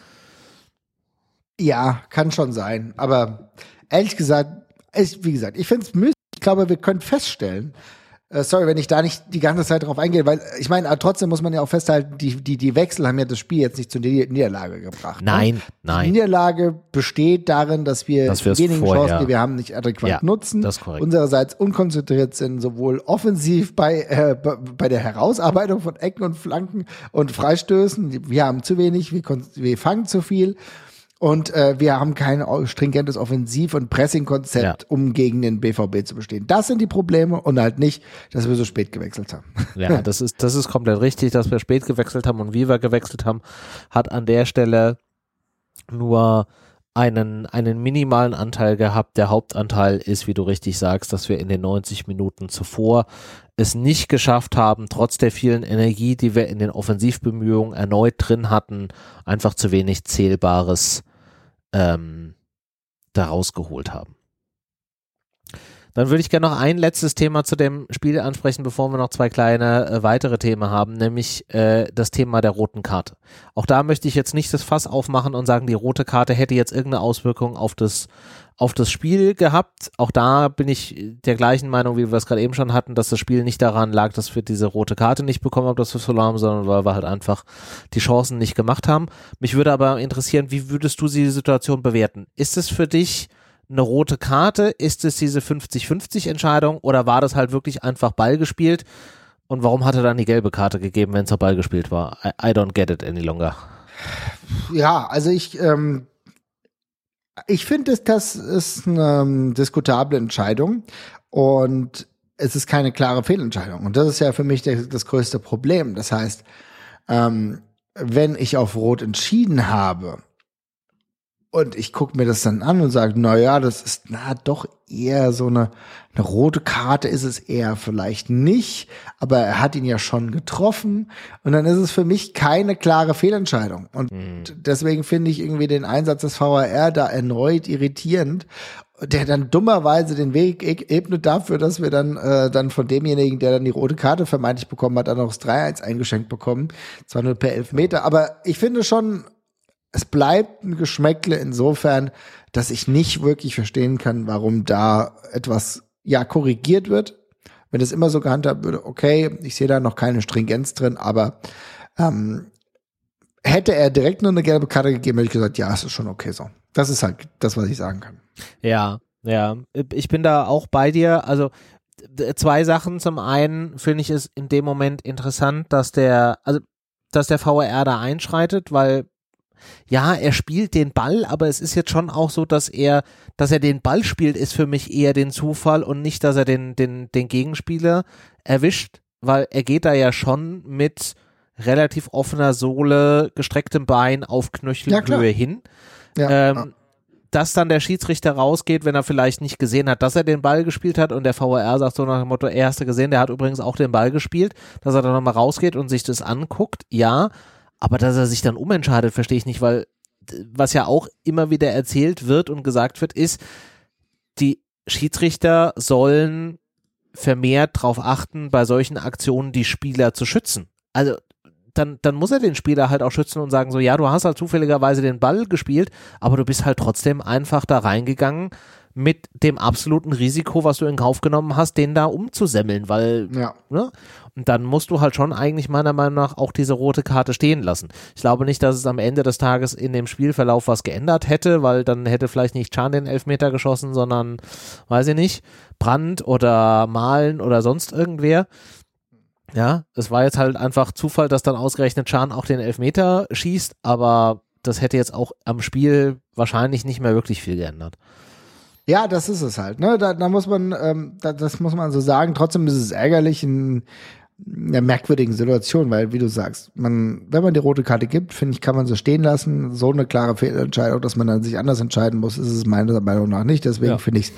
Ja, kann schon sein. Aber ehrlich gesagt, ich, wie gesagt, ich finde es müßig. Ich glaube, wir können feststellen, äh, sorry, wenn ich da nicht die ganze Zeit drauf eingehe, weil ich meine, trotzdem muss man ja auch festhalten, die, die, die Wechsel haben ja das Spiel jetzt nicht zur Niederlage gebracht. Nein, ne? nein. Die Niederlage besteht darin, dass wir dass die wenigen vorher, Chancen, die wir haben, nicht adäquat ja, nutzen, das ist korrekt. unsererseits unkonzentriert sind, sowohl offensiv bei, äh, bei der Herausarbeitung von Ecken und Flanken und Freistößen. Wir haben zu wenig, wir, wir fangen zu viel. Und äh, wir haben kein stringentes Offensiv- und Pressing-Konzept, ja. um gegen den B V B zu bestehen. Das sind die Probleme und halt nicht, dass wir so spät gewechselt haben. Ja, das ist, das ist komplett richtig, dass wir spät gewechselt haben und wie wir gewechselt haben, hat an der Stelle nur einen, einen minimalen Anteil gehabt. Der Hauptanteil ist, wie du richtig sagst, dass wir in den neunzig Minuten zuvor es nicht geschafft haben, trotz der vielen Energie, die wir in den Offensivbemühungen erneut drin hatten, einfach zu wenig Zählbares ähm, da rausgeholt haben. Dann würde ich gerne noch ein letztes Thema zu dem Spiel ansprechen, bevor wir noch zwei kleine äh, weitere Themen haben, nämlich äh, das Thema der roten Karte. Auch da möchte ich jetzt nicht das Fass aufmachen und sagen, die rote Karte hätte jetzt irgendeine Auswirkung auf das, auf das Spiel gehabt. Auch da bin ich der gleichen Meinung, wie wir es gerade eben schon hatten, dass das Spiel nicht daran lag, dass wir diese rote Karte nicht bekommen haben, dass wir es verloren haben, sondern weil wir halt einfach die Chancen nicht gemacht haben. Mich würde aber interessieren, wie würdest du die Situation bewerten? Ist es für dich eine rote Karte? Ist es diese fünfzig fünfzig Entscheidung oder war das halt wirklich einfach Ball gespielt? Und warum hat er dann die gelbe Karte gegeben, wenn es Ball gespielt war? I, I don't get it any longer. Ja, also ich ähm, ich finde, das ist eine ähm, diskutable Entscheidung und es ist keine klare Fehlentscheidung. Und das ist ja für mich der, das größte Problem. Das heißt, ähm, wenn ich auf Rot entschieden habe, und ich gucke mir das dann an und sage, na ja, das ist na doch eher so eine, eine rote Karte ist es eher vielleicht nicht, aber er hat ihn ja schon getroffen und dann ist es für mich keine klare Fehlentscheidung. Und mhm. deswegen finde ich irgendwie den Einsatz des V A R da erneut irritierend, der dann dummerweise den Weg ebnet dafür, dass wir dann äh, dann von demjenigen, der dann die rote Karte vermeintlich bekommen hat, dann noch das drei eins eingeschenkt bekommen. Zwar nur per Elfmeter, aber ich finde schon, es bleibt ein Geschmäckle insofern, dass ich nicht wirklich verstehen kann, warum da etwas, ja, korrigiert wird. Wenn es immer so gehandhabt würde, okay, ich sehe da noch keine Stringenz drin, aber ähm, hätte er direkt nur eine gelbe Karte gegeben, hätte ich gesagt, ja, es ist schon okay so. Das ist halt das, was ich sagen kann. Ja, ja, ich bin da auch bei dir. Also zwei Sachen. Zum einen finde ich es in dem Moment interessant, dass der, also dass der V A R da einschreitet, weil ja, er spielt den Ball, aber es ist jetzt schon auch so, dass er, dass er den Ball spielt, ist für mich eher den Zufall und nicht, dass er den, den, den Gegenspieler erwischt, weil er geht da ja schon mit relativ offener Sohle, gestrecktem Bein auf Knöchelhöhe ja, hin. Ja, ähm, ja. Dass dann der Schiedsrichter rausgeht, wenn er vielleicht nicht gesehen hat, dass er den Ball gespielt hat und der V A R sagt so nach dem Motto, er hast du gesehen, der hat übrigens auch den Ball gespielt, dass er dann nochmal rausgeht und sich das anguckt, ja. Aber dass er sich dann umentscheidet, verstehe ich nicht, weil was ja auch immer wieder erzählt wird und gesagt wird, ist, die Schiedsrichter sollen vermehrt darauf achten, bei solchen Aktionen die Spieler zu schützen. Also dann, dann muss er den Spieler halt auch schützen und sagen so, ja, du hast halt zufälligerweise den Ball gespielt, aber du bist halt trotzdem einfach da reingegangen mit dem absoluten Risiko, was du in Kauf genommen hast, den da umzusemmeln, weil, ja. ne? Und dann musst du halt schon eigentlich meiner Meinung nach auch diese rote Karte stehen lassen. Ich glaube nicht, dass es am Ende des Tages in dem Spielverlauf was geändert hätte, weil dann hätte vielleicht nicht Can den Elfmeter geschossen, sondern, weiß ich nicht, Brandt oder Malen oder sonst irgendwer. Ja, es war jetzt halt einfach Zufall, dass dann ausgerechnet Can auch den Elfmeter schießt, aber das hätte jetzt auch am Spiel wahrscheinlich nicht mehr wirklich viel geändert. Ja, das ist es halt, ne? Da, da muss man, ähm, da, das muss man so sagen. Trotzdem ist es ärgerlich in einer merkwürdigen Situation, weil, wie du sagst, man, wenn man die rote Karte gibt, finde ich, kann man sie stehen lassen. So eine klare Fehlentscheidung, dass man dann sich anders entscheiden muss, ist es meiner Meinung nach nicht. Deswegen ja. finde ich es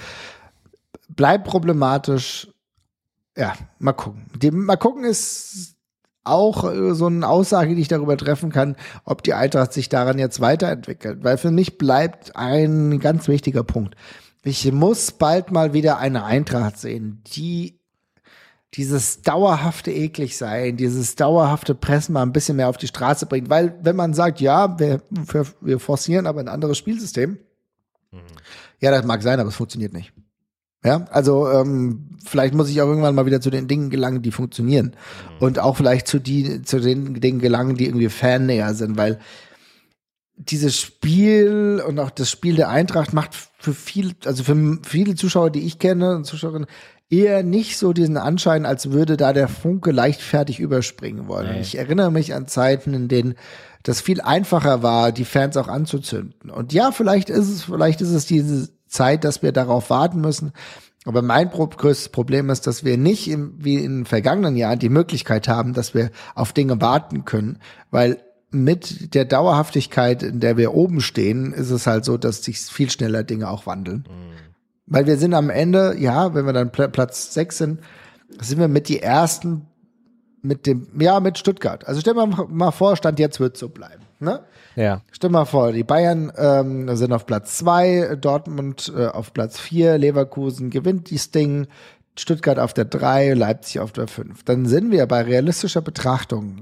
bleibt problematisch. Ja, mal gucken. Die, mal gucken ist auch äh, so eine Aussage, die ich darüber treffen kann, ob die Eintracht sich daran jetzt weiterentwickelt. Weil für mich bleibt ein ganz wichtiger Punkt. Ich muss bald mal wieder eine Eintracht sehen, die dieses dauerhafte eklig sein, dieses dauerhafte Pressen mal ein bisschen mehr auf die Straße bringt. Weil wenn man sagt, ja, wir, wir, wir forcieren aber ein anderes Spielsystem, mhm. ja, das mag sein, aber es funktioniert nicht. Ja, also ähm, vielleicht muss ich auch irgendwann mal wieder zu den Dingen gelangen, die funktionieren. Mhm. Und auch vielleicht zu, die, zu den Dingen gelangen, die irgendwie fannäher sind, weil dieses Spiel und auch das Spiel der Eintracht macht für viel, also für viele Zuschauer, die ich kenne und Zuschauerinnen, eher nicht so diesen Anschein, als würde da der Funke leichtfertig überspringen wollen. Nee. Und ich erinnere mich an Zeiten, in denen das viel einfacher war, die Fans auch anzuzünden. Und ja, vielleicht ist es, vielleicht ist es diese Zeit, dass wir darauf warten müssen. Aber mein größtes Problem ist, dass wir nicht im, wie in den vergangenen Jahren die Möglichkeit haben, dass wir auf Dinge warten können, weil mit der Dauerhaftigkeit, in der wir oben stehen, ist es halt so, dass sich viel schneller Dinge auch wandeln. Mhm. Weil wir sind am Ende, ja, wenn wir dann Pl- Platz sechs sind, sind wir mit die Ersten mit dem, ja, mit Stuttgart. Also stell dir mal, mal vor, Stand jetzt wird so bleiben, ne? Ja. Stell dir mal vor, die Bayern ähm, sind auf Platz zwei, Dortmund äh, auf Platz vier, Leverkusen gewinnt dieses Ding, Stuttgart auf der drei, Leipzig auf der fünf. Dann sind wir bei realistischer Betrachtung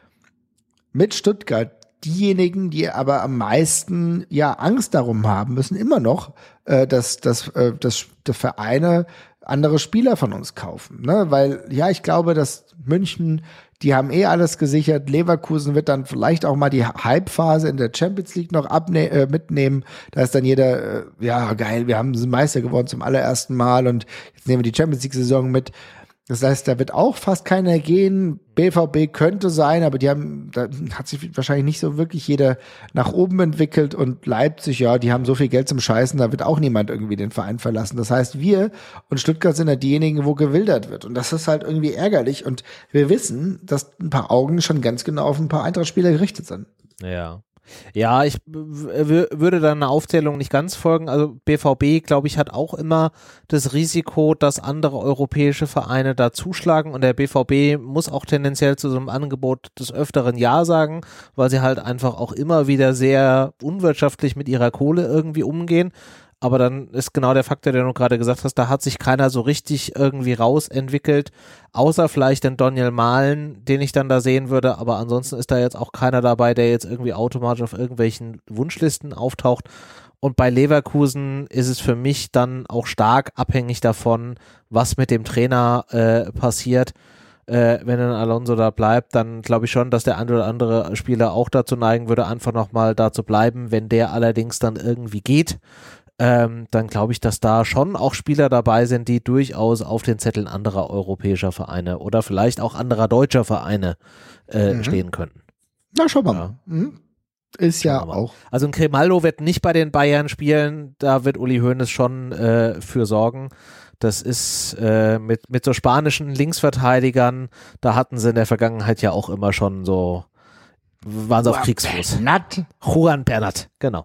mit Stuttgart diejenigen, die aber am meisten ja Angst darum haben müssen, immer noch, äh, dass, dass, äh, dass die Vereine andere Spieler von uns kaufen. Ne? Weil, ja, ich glaube, dass München, die haben eh alles gesichert. Leverkusen wird dann vielleicht auch mal die Halbphase in der Champions League noch abne- äh, mitnehmen. Da ist dann jeder, äh, ja, geil, wir haben sind Meister geworden zum allerersten Mal und jetzt nehmen wir die Champions League-Saison mit. Das heißt, da wird auch fast keiner gehen. B V B könnte sein, aber die haben, da hat sich wahrscheinlich nicht so wirklich jeder nach oben entwickelt. Und Leipzig, ja, die haben so viel Geld zum Scheißen, da wird auch niemand irgendwie den Verein verlassen. Das heißt, wir und Stuttgart sind ja diejenigen, wo gewildert wird. Und das ist halt irgendwie ärgerlich. Und wir wissen, dass ein paar Augen schon ganz genau auf ein paar Eintracht-Spieler gerichtet sind. Ja. Ja, ich w- würde da eine Aufzählung nicht ganz folgen. Also B V B, glaube ich, hat auch immer das Risiko, dass andere europäische Vereine da zuschlagen und der B V B muss auch tendenziell zu so einem Angebot des Öfteren Ja sagen, weil sie halt einfach auch immer wieder sehr unwirtschaftlich mit ihrer Kohle irgendwie umgehen. Aber dann ist genau der Faktor, den du gerade gesagt hast, da hat sich keiner so richtig irgendwie rausentwickelt, außer vielleicht den Daniel Mahlen, den ich dann da sehen würde, aber ansonsten ist da jetzt auch keiner dabei, der jetzt irgendwie automatisch auf irgendwelchen Wunschlisten auftaucht. Und bei Leverkusen ist es für mich dann auch stark abhängig davon, was mit dem Trainer äh, passiert. Äh, wenn dann Alonso da bleibt, dann glaube ich schon, dass der ein oder andere Spieler auch dazu neigen würde, einfach nochmal da zu bleiben. Wenn der allerdings dann irgendwie geht, Ähm, dann glaube ich, dass da schon auch Spieler dabei sind, die durchaus auf den Zetteln anderer europäischer Vereine oder vielleicht auch anderer deutscher Vereine äh, mhm. stehen könnten. Na, schau mal. Ja. Mhm. Ist ja auch. Also ein Grimaldo wird nicht bei den Bayern spielen, da wird Uli Hoeneß schon äh, für sorgen. Das ist äh, mit, mit so spanischen Linksverteidigern, da hatten sie in der Vergangenheit ja auch immer schon so, waren sie auf Kriegsfuß. Bernat. Juan Bernat, genau.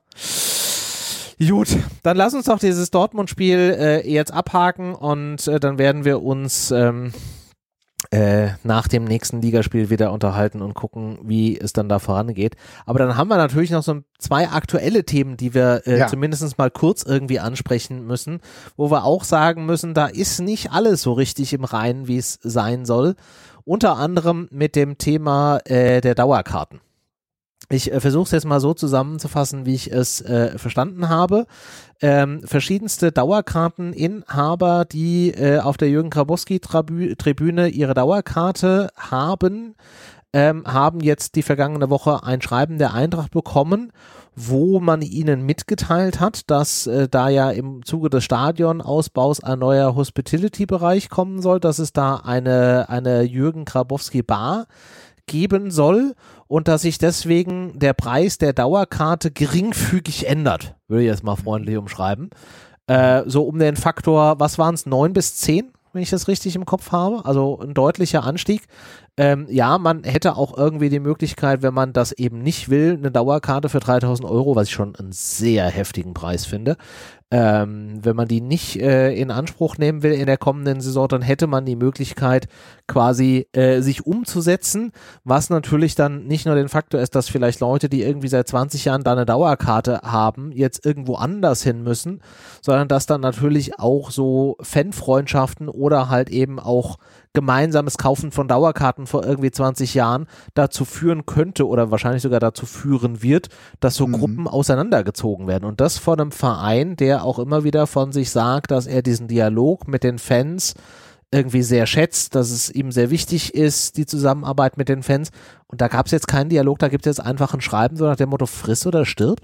Gut, dann lass uns doch dieses Dortmund-Spiel äh, jetzt abhaken und äh, dann werden wir uns ähm, äh, nach dem nächsten Ligaspiel wieder unterhalten und gucken, wie es dann da vorangeht. Aber dann haben wir natürlich noch so zwei aktuelle Themen, die wir äh, ja. zumindest mal kurz irgendwie ansprechen müssen, wo wir auch sagen müssen, da ist nicht alles so richtig im Reinen, wie es sein soll. Unter anderem mit dem Thema äh, der Dauerkarten. Ich äh, versuche es jetzt mal so zusammenzufassen, wie ich es äh, verstanden habe. Ähm, verschiedenste Dauerkarteninhaber, die äh, auf der Jürgen Grabowski-Tribüne ihre Dauerkarte haben, ähm, haben jetzt die vergangene Woche ein Schreiben der Eintracht bekommen, wo man ihnen mitgeteilt hat, dass äh, da ja im Zuge des Stadionausbaus ein neuer Hospitality-Bereich kommen soll, dass es da eine, eine Jürgen Grabowski-Bar geben soll und dass sich deswegen der Preis der Dauerkarte geringfügig ändert, würde ich jetzt mal freundlich umschreiben. Äh, so um den Faktor, was waren es, neun bis zehn, wenn ich das richtig im Kopf habe, also ein deutlicher Anstieg. Ähm, ja, man hätte auch irgendwie die Möglichkeit, wenn man das eben nicht will, eine Dauerkarte für dreitausend Euro, was ich schon einen sehr heftigen Preis finde. Ähm, wenn man die nicht äh, in Anspruch nehmen will in der kommenden Saison, dann hätte man die Möglichkeit, quasi äh, sich umzusetzen, was natürlich dann nicht nur den Faktor ist, dass vielleicht Leute, die irgendwie seit zwanzig Jahren da eine Dauerkarte haben, jetzt irgendwo anders hin müssen, sondern dass dann natürlich auch so Fanfreundschaften oder halt eben auch gemeinsames Kaufen von Dauerkarten vor irgendwie zwanzig Jahren dazu führen könnte oder wahrscheinlich sogar dazu führen wird, dass so mhm. Gruppen auseinandergezogen werden. Und das von einem Verein, der auch immer wieder von sich sagt, dass er diesen Dialog mit den Fans irgendwie sehr schätzt, dass es ihm sehr wichtig ist, die Zusammenarbeit mit den Fans. Und da gab es jetzt keinen Dialog, da gibt es jetzt einfach ein Schreiben, so nach dem Motto, friss oder stirb?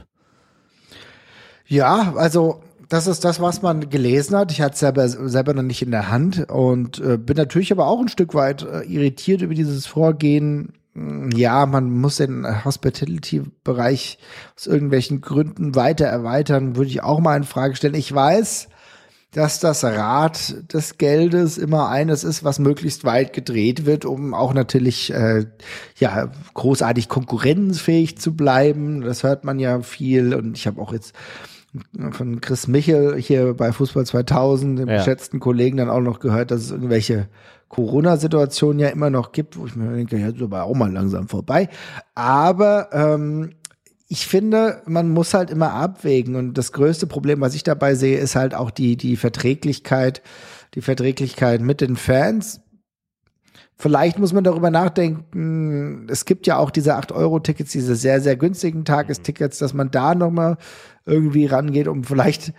Ja, also das ist das, was man gelesen hat. Ich hatte es selber, selber noch nicht in der Hand und äh, bin natürlich aber auch ein Stück weit äh, irritiert über dieses Vorgehen. Ja, man muss den Hospitality-Bereich aus irgendwelchen Gründen weiter erweitern, würde ich auch mal in Frage stellen. Ich weiß, dass das Rad des Geldes immer eines ist, was möglichst weit gedreht wird, um auch natürlich äh, ja großartig konkurrenzfähig zu bleiben. Das hört man ja viel und ich habe auch jetzt von Chris Michel hier bei Fußball zweitausend, dem ja. geschätzten Kollegen, dann auch noch gehört, dass es irgendwelche Corona-Situationen ja immer noch gibt, wo ich mir denke, ja, das ist aber auch mal langsam vorbei. Aber ähm, ich finde, man muss halt immer abwägen und das größte Problem, was ich dabei sehe, ist halt auch die die Verträglichkeit, die Verträglichkeit mit den Fans. Vielleicht muss man darüber nachdenken, es gibt ja auch diese acht Euro Tickets, diese sehr, sehr günstigen Tagestickets, dass man da nochmal irgendwie rangeht, um vielleicht,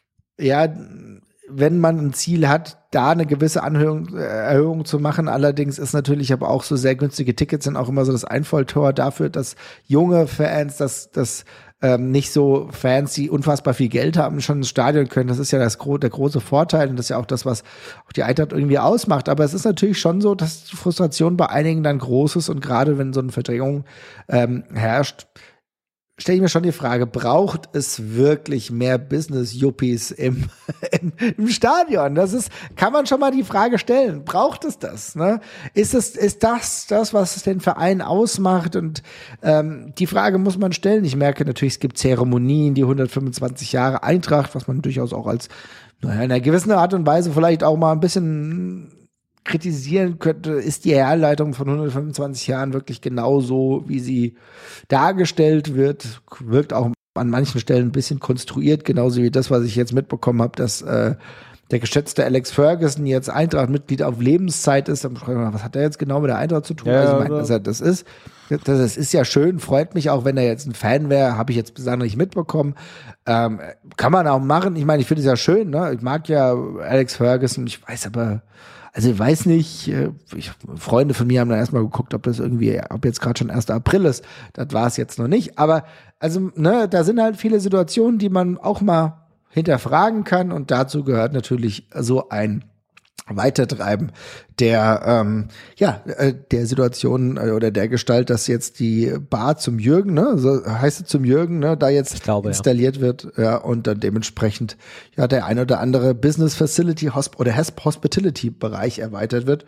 ja, wenn man ein Ziel hat, da eine gewisse Anhörung, äh, Erhöhung zu machen. Allerdings ist natürlich aber auch so sehr günstige Tickets sind auch immer so das Einfalltor dafür, dass junge Fans, dass, dass ähm, nicht so Fans, die unfassbar viel Geld haben, schon ins Stadion können. Das ist ja das, der große Vorteil und das ist ja auch das, was auch die Eintracht irgendwie ausmacht. Aber es ist natürlich schon so, dass die Frustration bei einigen dann groß ist und gerade wenn so eine Verdrängung ähm, herrscht, stelle ich mir schon die Frage, braucht es wirklich mehr Business-Yuppies im, im, im Stadion? Das ist, kann man schon mal die Frage stellen. Braucht es das? Ne? Ist es, ist das das, was den Verein ausmacht? Und ähm, die Frage muss man stellen. Ich merke natürlich, es gibt Zeremonien, die hundertfünfundzwanzig Jahre Eintracht, was man durchaus auch als, naja, in einer gewissen Art und Weise vielleicht auch mal ein bisschen kritisieren könnte, ist die Herleitung von hundertfünfundzwanzig Jahren wirklich genau so, wie sie dargestellt wird, wirkt auch an manchen Stellen ein bisschen konstruiert, genauso wie das, was ich jetzt mitbekommen habe, dass äh, der geschätzte Alex Ferguson jetzt Eintracht-Mitglied auf Lebenszeit ist. Was hat er jetzt genau mit der Eintracht zu tun? Ja, also ich meine, dass er das ist, das, das ist ja schön, freut mich auch, wenn er jetzt ein Fan wäre, habe ich jetzt bislang nicht mitbekommen. Ähm, kann man auch machen. Ich meine, ich finde es ja schön, ne? Ich mag ja Alex Ferguson, ich weiß aber Also ich weiß nicht, ich, Freunde von mir haben dann erstmal geguckt, ob das irgendwie, ob jetzt gerade schon erster April ist. Das war es jetzt noch nicht. Aber also, ne, da sind halt viele Situationen, die man auch mal hinterfragen kann. Und dazu gehört natürlich so ein Weitertreiben der ähm, ja äh, der Situation äh, oder der Gestalt, dass jetzt die Bar zum Jürgen, ne, so heißt es zum Jürgen, ne, da jetzt glaube, installiert ja. wird, ja, und dann dementsprechend ja der ein oder andere Business Facility Hosp- oder Hospitality Bereich erweitert wird.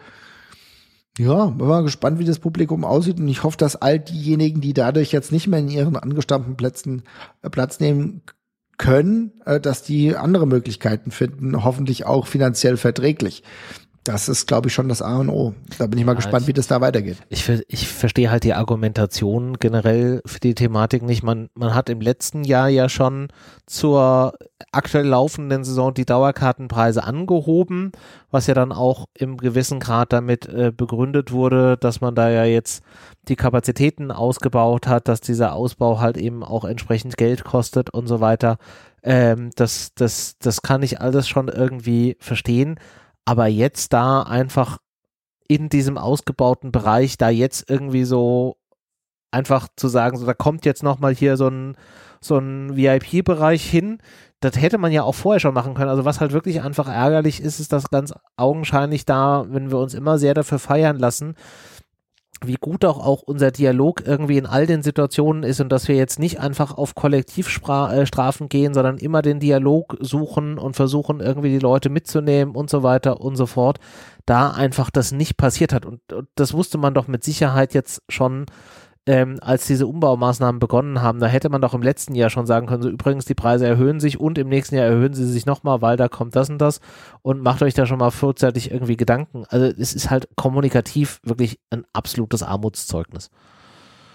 Ja, bin mal gespannt, wie das Publikum aussieht und ich hoffe, dass all diejenigen, die dadurch jetzt nicht mehr in ihren angestammten Plätzen äh, Platz nehmen können, äh, dass die andere Möglichkeiten finden, hoffentlich auch finanziell verträglich. Das ist, glaube ich, schon das A und O. Da bin ich mal ja, gespannt, ich, wie das da weitergeht. Ich, ich verstehe halt die Argumentation generell für die Thematik nicht. Man, man hat im letzten Jahr ja schon zur aktuell laufenden Saison die Dauerkartenpreise angehoben, was ja dann auch im gewissen Grad damit äh, begründet wurde, dass man da ja jetzt die Kapazitäten ausgebaut hat, dass dieser Ausbau halt eben auch entsprechend Geld kostet und so weiter. Ähm, das, das, das kann ich alles schon irgendwie verstehen. Aber jetzt da einfach in diesem ausgebauten Bereich, da jetzt irgendwie so einfach zu sagen, so da kommt jetzt nochmal hier so ein, so ein V I P-Bereich hin, das hätte man ja auch vorher schon machen können. Also was halt wirklich einfach ärgerlich ist, ist das ganz augenscheinlich da, wenn wir uns immer sehr dafür feiern lassen, wie gut auch, auch unser Dialog irgendwie in all den Situationen ist und dass wir jetzt nicht einfach auf Kollektivstrafen gehen, sondern immer den Dialog suchen und versuchen irgendwie die Leute mitzunehmen und so weiter und so fort, da einfach das nicht passiert hat. Und, und das wusste man doch mit Sicherheit jetzt schon, ähm, als diese Umbaumaßnahmen begonnen haben. Da hätte man doch im letzten Jahr schon sagen können, so übrigens die Preise erhöhen sich und im nächsten Jahr erhöhen sie sich nochmal, weil da kommt das und das und macht euch da schon mal vorzeitig irgendwie Gedanken. Also es ist halt kommunikativ wirklich ein absolutes Armutszeugnis.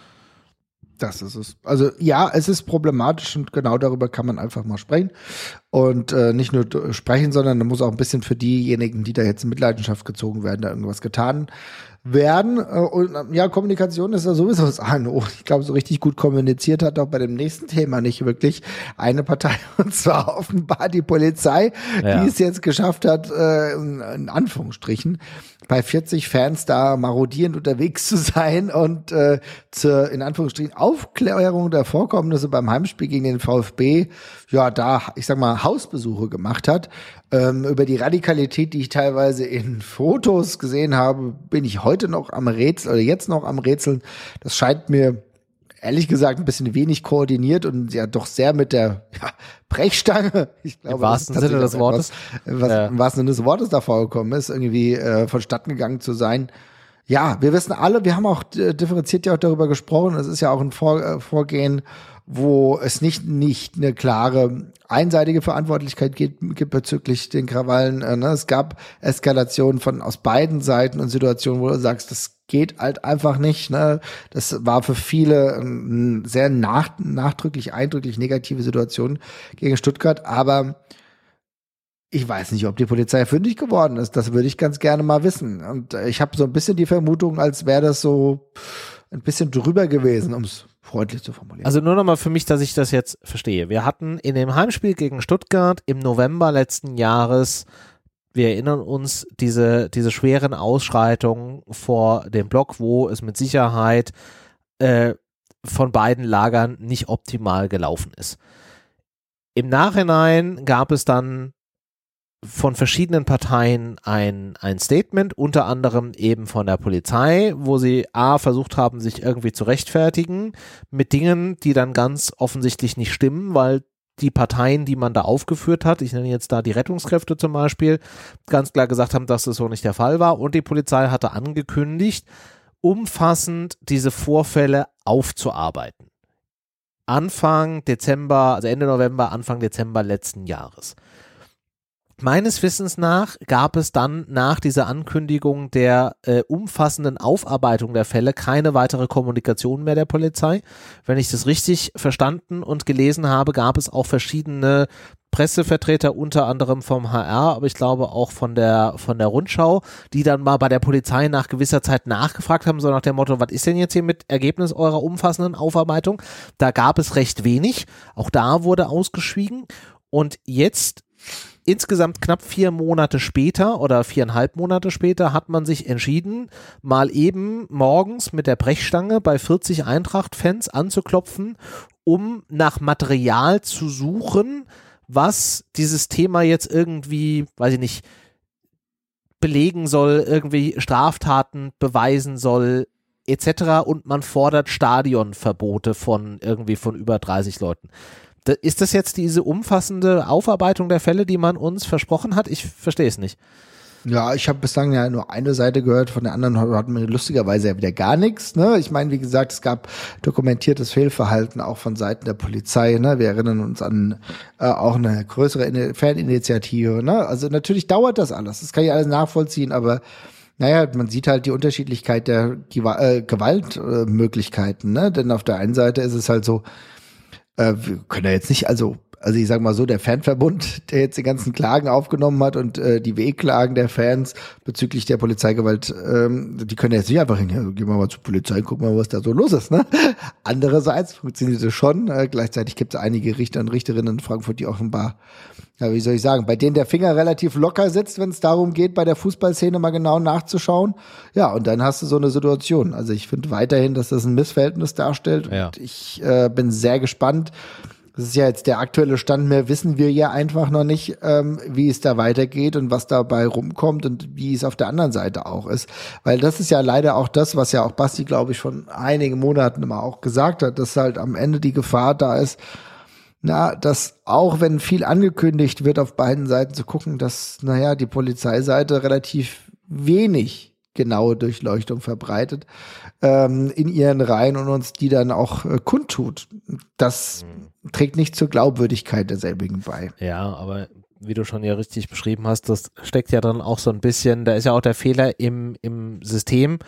Das ist es. Also ja, es ist problematisch und genau darüber kann man einfach mal sprechen. und äh, nicht nur d- sprechen, sondern da muss auch ein bisschen für diejenigen, die da jetzt in Mitleidenschaft gezogen werden, da irgendwas getan werden. Und ja, Kommunikation ist ja sowieso das A und O. Ich glaube, so richtig gut kommuniziert hat auch bei dem nächsten Thema nicht wirklich eine Partei, und zwar offenbar die Polizei, ja. die es jetzt geschafft hat, äh, in, in Anführungsstrichen, bei vierzig Fans da marodierend unterwegs zu sein und äh, zur, in Anführungsstrichen, Aufklärung der Vorkommnisse beim Heimspiel gegen den VfB, ja, da, ich sag mal, Hausbesuche gemacht hat. Ähm, über die Radikalität, die ich teilweise in Fotos gesehen habe, bin ich heute noch am Rätseln, oder jetzt noch am Rätseln. Das scheint mir ehrlich gesagt ein bisschen wenig koordiniert und ja doch sehr mit der ja, Brechstange, ich glaube, im wahrsten Sinne des Wortes, etwas, was ja. im wahrsten Sinne des Wortes da vorgekommen ist, irgendwie äh, vonstatten gegangen zu sein. Ja, wir wissen alle, wir haben auch äh, differenziert ja auch darüber gesprochen, es ist ja auch ein Vor äh, Vorgehen, wo es nicht nicht eine klare einseitige Verantwortlichkeit gibt, gibt bezüglich den Krawallen. Äh, ne? Es gab Eskalationen von aus beiden Seiten und Situationen, wo du sagst, das geht halt einfach nicht. Ne? Das war für viele eine sehr nach, nachdrücklich, eindrücklich negative Situation gegen Stuttgart. Aber ich weiß nicht, ob die Polizei fündig geworden ist. Das würde ich ganz gerne mal wissen. Und ich habe so ein bisschen die Vermutung, als wäre das so ein bisschen drüber gewesen, um es freundlich zu formulieren. Also nur nochmal für mich, dass ich das jetzt verstehe. Wir hatten in dem Heimspiel gegen Stuttgart im November letzten Jahres, wir erinnern uns, diese, diese schweren Ausschreitungen vor dem Block, wo es mit Sicherheit äh, von beiden Lagern nicht optimal gelaufen ist. Im Nachhinein gab es dann von verschiedenen Parteien ein, ein Statement, unter anderem eben von der Polizei, wo sie A, versucht haben, sich irgendwie zu rechtfertigen mit Dingen, die dann ganz offensichtlich nicht stimmen, weil die Parteien, die man da aufgeführt hat, ich nenne jetzt da die Rettungskräfte zum Beispiel, ganz klar gesagt haben, dass das so nicht der Fall war, und die Polizei hatte angekündigt, umfassend diese Vorfälle aufzuarbeiten. Anfang Dezember, also Ende November, Anfang Dezember letzten Jahres. Meines Wissens nach gab es dann nach dieser Ankündigung der äh, umfassenden Aufarbeitung der Fälle keine weitere Kommunikation mehr der Polizei. Wenn ich das richtig verstanden und gelesen habe, gab es auch verschiedene Pressevertreter, unter anderem vom H R, aber ich glaube auch von der von der Rundschau, die dann mal bei der Polizei nach gewisser Zeit nachgefragt haben, so nach dem Motto, was ist denn jetzt hier mit Ergebnis eurer umfassenden Aufarbeitung? Da gab es recht wenig. Auch da wurde ausgeschwiegen. Und jetzt insgesamt knapp vier Monate später oder viereinhalb Monate später hat man sich entschieden, mal eben morgens mit der Brechstange bei vierzig Eintracht-Fans anzuklopfen, um nach Material zu suchen, was dieses Thema jetzt irgendwie, weiß ich nicht, belegen soll, irgendwie Straftaten beweisen soll, et cetera. Und man fordert Stadionverbote von irgendwie von über dreißig Leuten. Ist das jetzt diese umfassende Aufarbeitung der Fälle, die man uns versprochen hat? Ich verstehe es nicht. Ja, ich habe bislang ja nur eine Seite gehört, von der anderen hat man lustigerweise ja wieder gar nichts. Ne? Ich meine, wie gesagt, es gab dokumentiertes Fehlverhalten auch von Seiten der Polizei. Ne? Wir erinnern uns an äh, auch eine größere Faninitiative. Ne? Also natürlich dauert das alles, das kann ich alles nachvollziehen, aber naja, man sieht halt die Unterschiedlichkeit der Gewa- äh, Gewaltmöglichkeiten. Ne? Denn auf der einen Seite ist es halt so, äh, wir können ja jetzt nicht, also Also ich sag mal so, der Fanverbund, der jetzt die ganzen Klagen aufgenommen hat und äh, die Wehklagen der Fans bezüglich der Polizeigewalt, ähm, die können jetzt nicht einfach hin, ja, gehen wir mal zur Polizei, gucken mal, was da so los ist. Ne? Andererseits funktioniert es schon. Äh, gleichzeitig gibt es einige Richter und Richterinnen in Frankfurt, die offenbar, ja, wie soll ich sagen, bei denen der Finger relativ locker sitzt, wenn es darum geht, bei der Fußballszene mal genau nachzuschauen. Ja, und dann hast du so eine Situation. Also ich finde weiterhin, dass das ein Missverhältnis darstellt. Ja. Und ich äh, bin sehr gespannt. Das ist ja jetzt der aktuelle Stand, mehr wissen wir ja einfach noch nicht, ähm, wie es da weitergeht und was dabei rumkommt und wie es auf der anderen Seite auch ist. Weil das ist ja leider auch das, was ja auch Basti, glaube ich, schon einigen Monaten immer auch gesagt hat, dass halt am Ende die Gefahr da ist, na, dass auch wenn viel angekündigt wird, auf beiden Seiten zu gucken, dass, naja, die Polizeiseite relativ wenig genaue Durchleuchtung verbreitet ähm, in ihren Reihen und uns die dann auch äh, kundtut. Das mhm. trägt nicht zur Glaubwürdigkeit derselbigen bei. Ja, aber wie du schon ja richtig beschrieben hast, das steckt ja dann auch so ein bisschen, da ist ja auch der Fehler im, im System.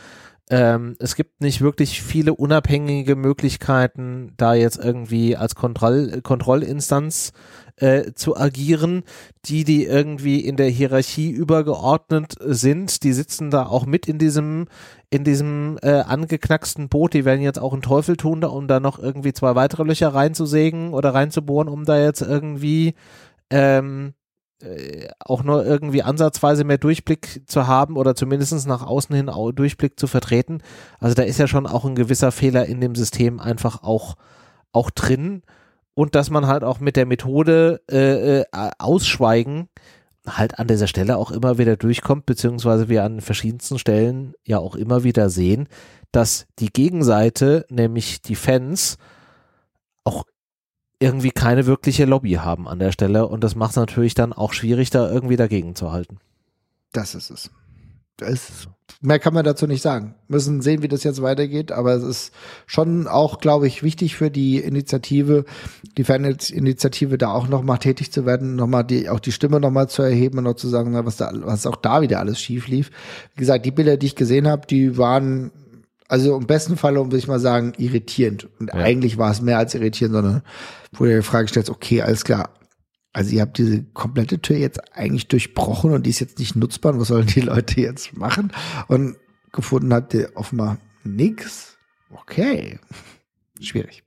Ähm, es gibt nicht wirklich viele unabhängige Möglichkeiten, da jetzt irgendwie als Kontroll Kontrollinstanz äh, zu agieren. Die, die irgendwie in der Hierarchie übergeordnet sind, die sitzen da auch mit in diesem in diesem äh, angeknacksten Boot. Die werden jetzt auch einen Teufel tun, um da noch irgendwie zwei weitere Löcher reinzusägen oder reinzubohren, um da jetzt irgendwie ähm, äh, auch nur irgendwie ansatzweise mehr Durchblick zu haben oder zumindest nach außen hin auch Durchblick zu vertreten. Also da ist ja schon auch ein gewisser Fehler in dem System einfach auch, auch drin. Und dass man halt auch mit der Methode äh, äh, Ausschweigen halt an dieser Stelle auch immer wieder durchkommt, beziehungsweise wir an verschiedensten Stellen ja auch immer wieder sehen, dass die Gegenseite, nämlich die Fans, auch irgendwie keine wirkliche Lobby haben an der Stelle und das macht es natürlich dann auch schwierig, da irgendwie dagegen zu halten. Das ist es. Das ist, mehr kann man dazu nicht sagen. Müssen sehen, wie das jetzt weitergeht, aber es ist schon auch, glaube ich, wichtig für die Initiative, die Faninitiative da auch nochmal tätig zu werden, nochmal die, auch die Stimme nochmal zu erheben und noch zu sagen, was da, was auch da wieder alles schief lief. Wie gesagt, die Bilder, die ich gesehen habe, die waren, also im besten Fall, würde ich mal sagen, irritierend. Und ja. Eigentlich war es mehr als irritierend, sondern wurde die Frage gestellt, okay, alles klar. Also ihr habt diese komplette Tür jetzt eigentlich durchbrochen und die ist jetzt nicht nutzbar. Und was sollen die Leute jetzt machen? Und gefunden habt ihr offenbar nix. Okay. Schwierig.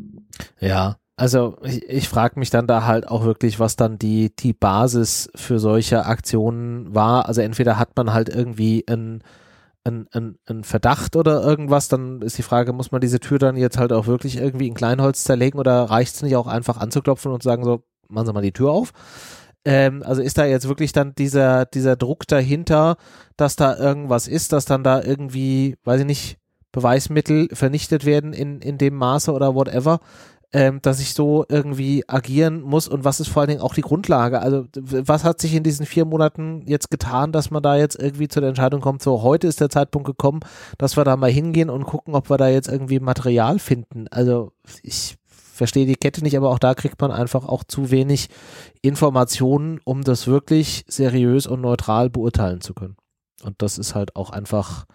Ja, also ich, ich frage mich dann da halt auch wirklich, was dann die, die Basis für solche Aktionen war. Also entweder hat man halt irgendwie ein Ein, ein, ein Verdacht oder irgendwas, dann ist die Frage, muss man diese Tür dann jetzt halt auch wirklich irgendwie in Kleinholz zerlegen oder reicht es nicht auch einfach anzuklopfen und zu sagen so, machen Sie mal die Tür auf? Ähm, also ist da jetzt wirklich dann dieser, dieser Druck dahinter, dass da irgendwas ist, dass dann da irgendwie, weiß ich nicht, Beweismittel vernichtet werden in, in dem Maße oder whatever, ähm, dass ich so irgendwie agieren muss und was ist vor allen Dingen auch die Grundlage? Also was hat sich in diesen vier Monaten jetzt getan, dass man da jetzt irgendwie zu der Entscheidung kommt, so heute ist der Zeitpunkt gekommen, dass wir da mal hingehen und gucken, ob wir da jetzt irgendwie Material finden. Also ich verstehe die Kette nicht, aber auch da kriegt man einfach auch zu wenig Informationen, um das wirklich seriös und neutral beurteilen zu können. Und das ist halt auch einfach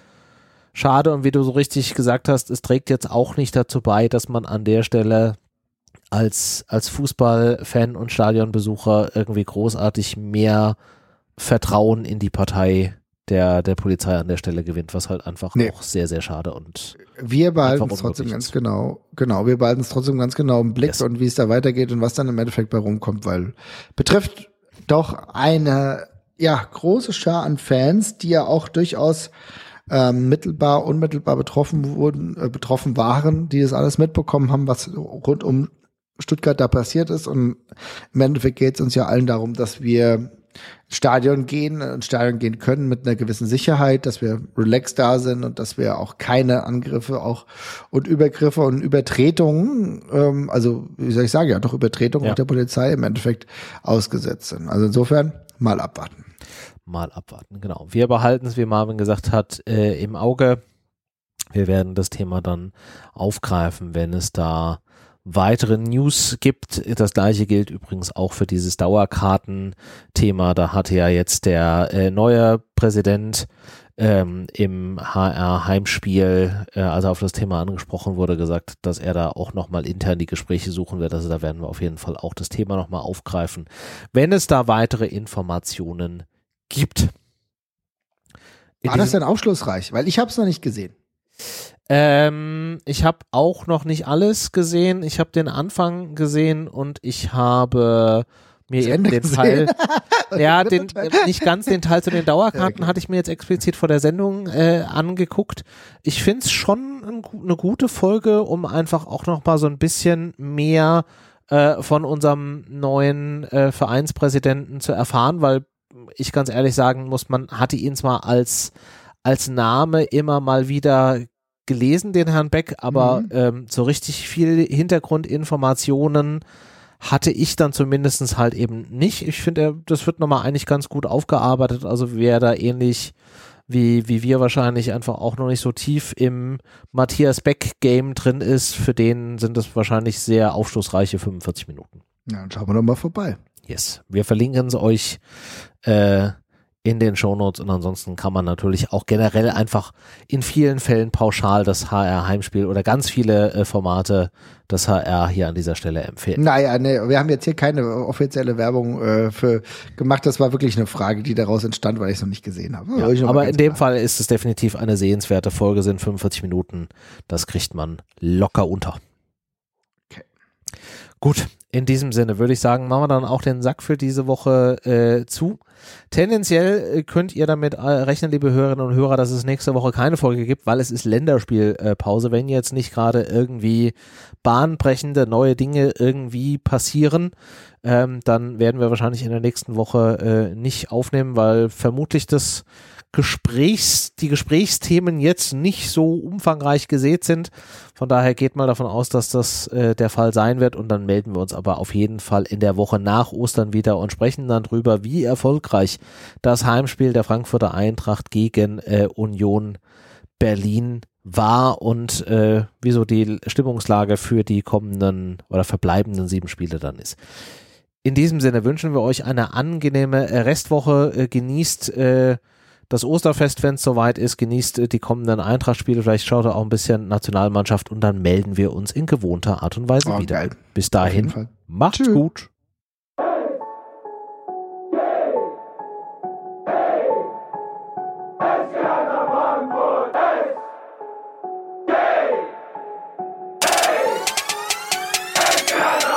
schade und wie du so richtig gesagt hast, es trägt jetzt auch nicht dazu bei, dass man an der Stelle als, als Fußballfan und Stadionbesucher irgendwie großartig mehr Vertrauen in die Partei der, der Polizei an der Stelle gewinnt, was halt einfach nee. auch sehr, sehr schade und wir behalten es trotzdem ganz genau, genau, wir behalten es trotzdem ganz genau im Blick yes. und wie es da weitergeht und was dann im Endeffekt bei rumkommt, weil betrifft doch eine, ja, große Schar an Fans, die ja auch durchaus Ähm, mittelbar, unmittelbar betroffen wurden, äh, betroffen waren, die das alles mitbekommen haben, was rund um Stuttgart da passiert ist. Und im Endeffekt geht es uns ja allen darum, dass wir ins Stadion gehen, ins Stadion gehen können mit einer gewissen Sicherheit, dass wir relaxed da sind und dass wir auch keine Angriffe auch und Übergriffe und Übertretungen, ähm, also wie soll ich sagen, ja doch Übertretungen ja. auch der Polizei im Endeffekt ausgesetzt sind. Also insofern mal abwarten. Mal abwarten, genau. Wir behalten es, wie Marvin gesagt hat, äh, im Auge. Wir werden das Thema dann aufgreifen, wenn es da weitere News gibt. Das gleiche gilt übrigens auch für dieses Dauerkarten-Thema. Da hatte ja jetzt der äh, neue Präsident ähm, im H R-Heimspiel, äh, als er auf das Thema angesprochen wurde, gesagt, dass er da auch nochmal intern die Gespräche suchen wird. Also da werden wir auf jeden Fall auch das Thema nochmal aufgreifen, wenn es da weitere Informationen gibt. In War das denn aufschlussreich? Weil ich habe es noch nicht gesehen. Ähm, ich habe auch noch nicht alles gesehen. Ich habe den Anfang gesehen und ich habe mir das eben Ende den gesehen. Teil, ja, den, nicht ganz den Teil zu den Dauerkarten okay. hatte ich mir jetzt explizit vor der Sendung äh, angeguckt. Ich finde es schon ein, eine gute Folge, um einfach auch noch mal so ein bisschen mehr äh, von unserem neuen äh, Vereinspräsidenten zu erfahren, weil ich ganz ehrlich sagen muss, man hatte ihn zwar als, als Name immer mal wieder gelesen, den Herrn Beck, aber mhm. ähm, so richtig viel Hintergrundinformationen hatte ich dann zumindest halt eben nicht. Ich finde, das wird nochmal eigentlich ganz gut aufgearbeitet, also wer da ähnlich wie, wie wir wahrscheinlich einfach auch noch nicht so tief im Matthias Beck-Game drin ist, für den sind das wahrscheinlich sehr aufschlussreiche fünfundvierzig Minuten. Ja, dann schauen wir doch mal vorbei. Yes, wir verlinken es euch äh, in den Shownotes und ansonsten kann man natürlich auch generell einfach in vielen Fällen pauschal das H R-Heimspiel oder ganz viele äh, Formate das H R hier an dieser Stelle empfehlen. Naja, nee, wir haben jetzt hier keine offizielle Werbung äh, für gemacht. Das war wirklich eine Frage, die daraus entstand, weil ich es noch nicht gesehen habe. Ja, aber in dem klar. Fall ist es definitiv eine sehenswerte Folge, sind fünfundvierzig Minuten. Das kriegt man locker unter. Okay. Gut, in diesem Sinne würde ich sagen, machen wir dann auch den Sack für diese Woche äh, zu. Tendenziell könnt ihr damit rechnen, liebe Hörerinnen und Hörer, dass es nächste Woche keine Folge gibt, weil es ist Länderspielpause. Wenn jetzt nicht gerade irgendwie bahnbrechende neue Dinge irgendwie passieren, ähm, dann werden wir wahrscheinlich in der nächsten Woche äh, nicht aufnehmen, weil vermutlich das Gesprächs, die Gesprächsthemen jetzt nicht so umfangreich gesät sind. Von daher geht mal davon aus, dass das äh, der Fall sein wird und dann melden wir uns aber auf jeden Fall in der Woche nach Ostern wieder und sprechen dann drüber, wie erfolgreich das Heimspiel der Frankfurter Eintracht gegen äh, Union Berlin war und äh, wieso die Stimmungslage für die kommenden oder verbleibenden sieben Spiele dann ist. In diesem Sinne wünschen wir euch eine angenehme Restwoche, äh, genießt äh, das Osterfest, wenn es soweit ist, genießt die kommenden Eintracht-Spiele, vielleicht schaut ihr auch ein bisschen Nationalmannschaft und dann melden wir uns in gewohnter Art und Weise oh, wieder. Geil. Bis dahin, macht's Tschüss. Gut. Ja!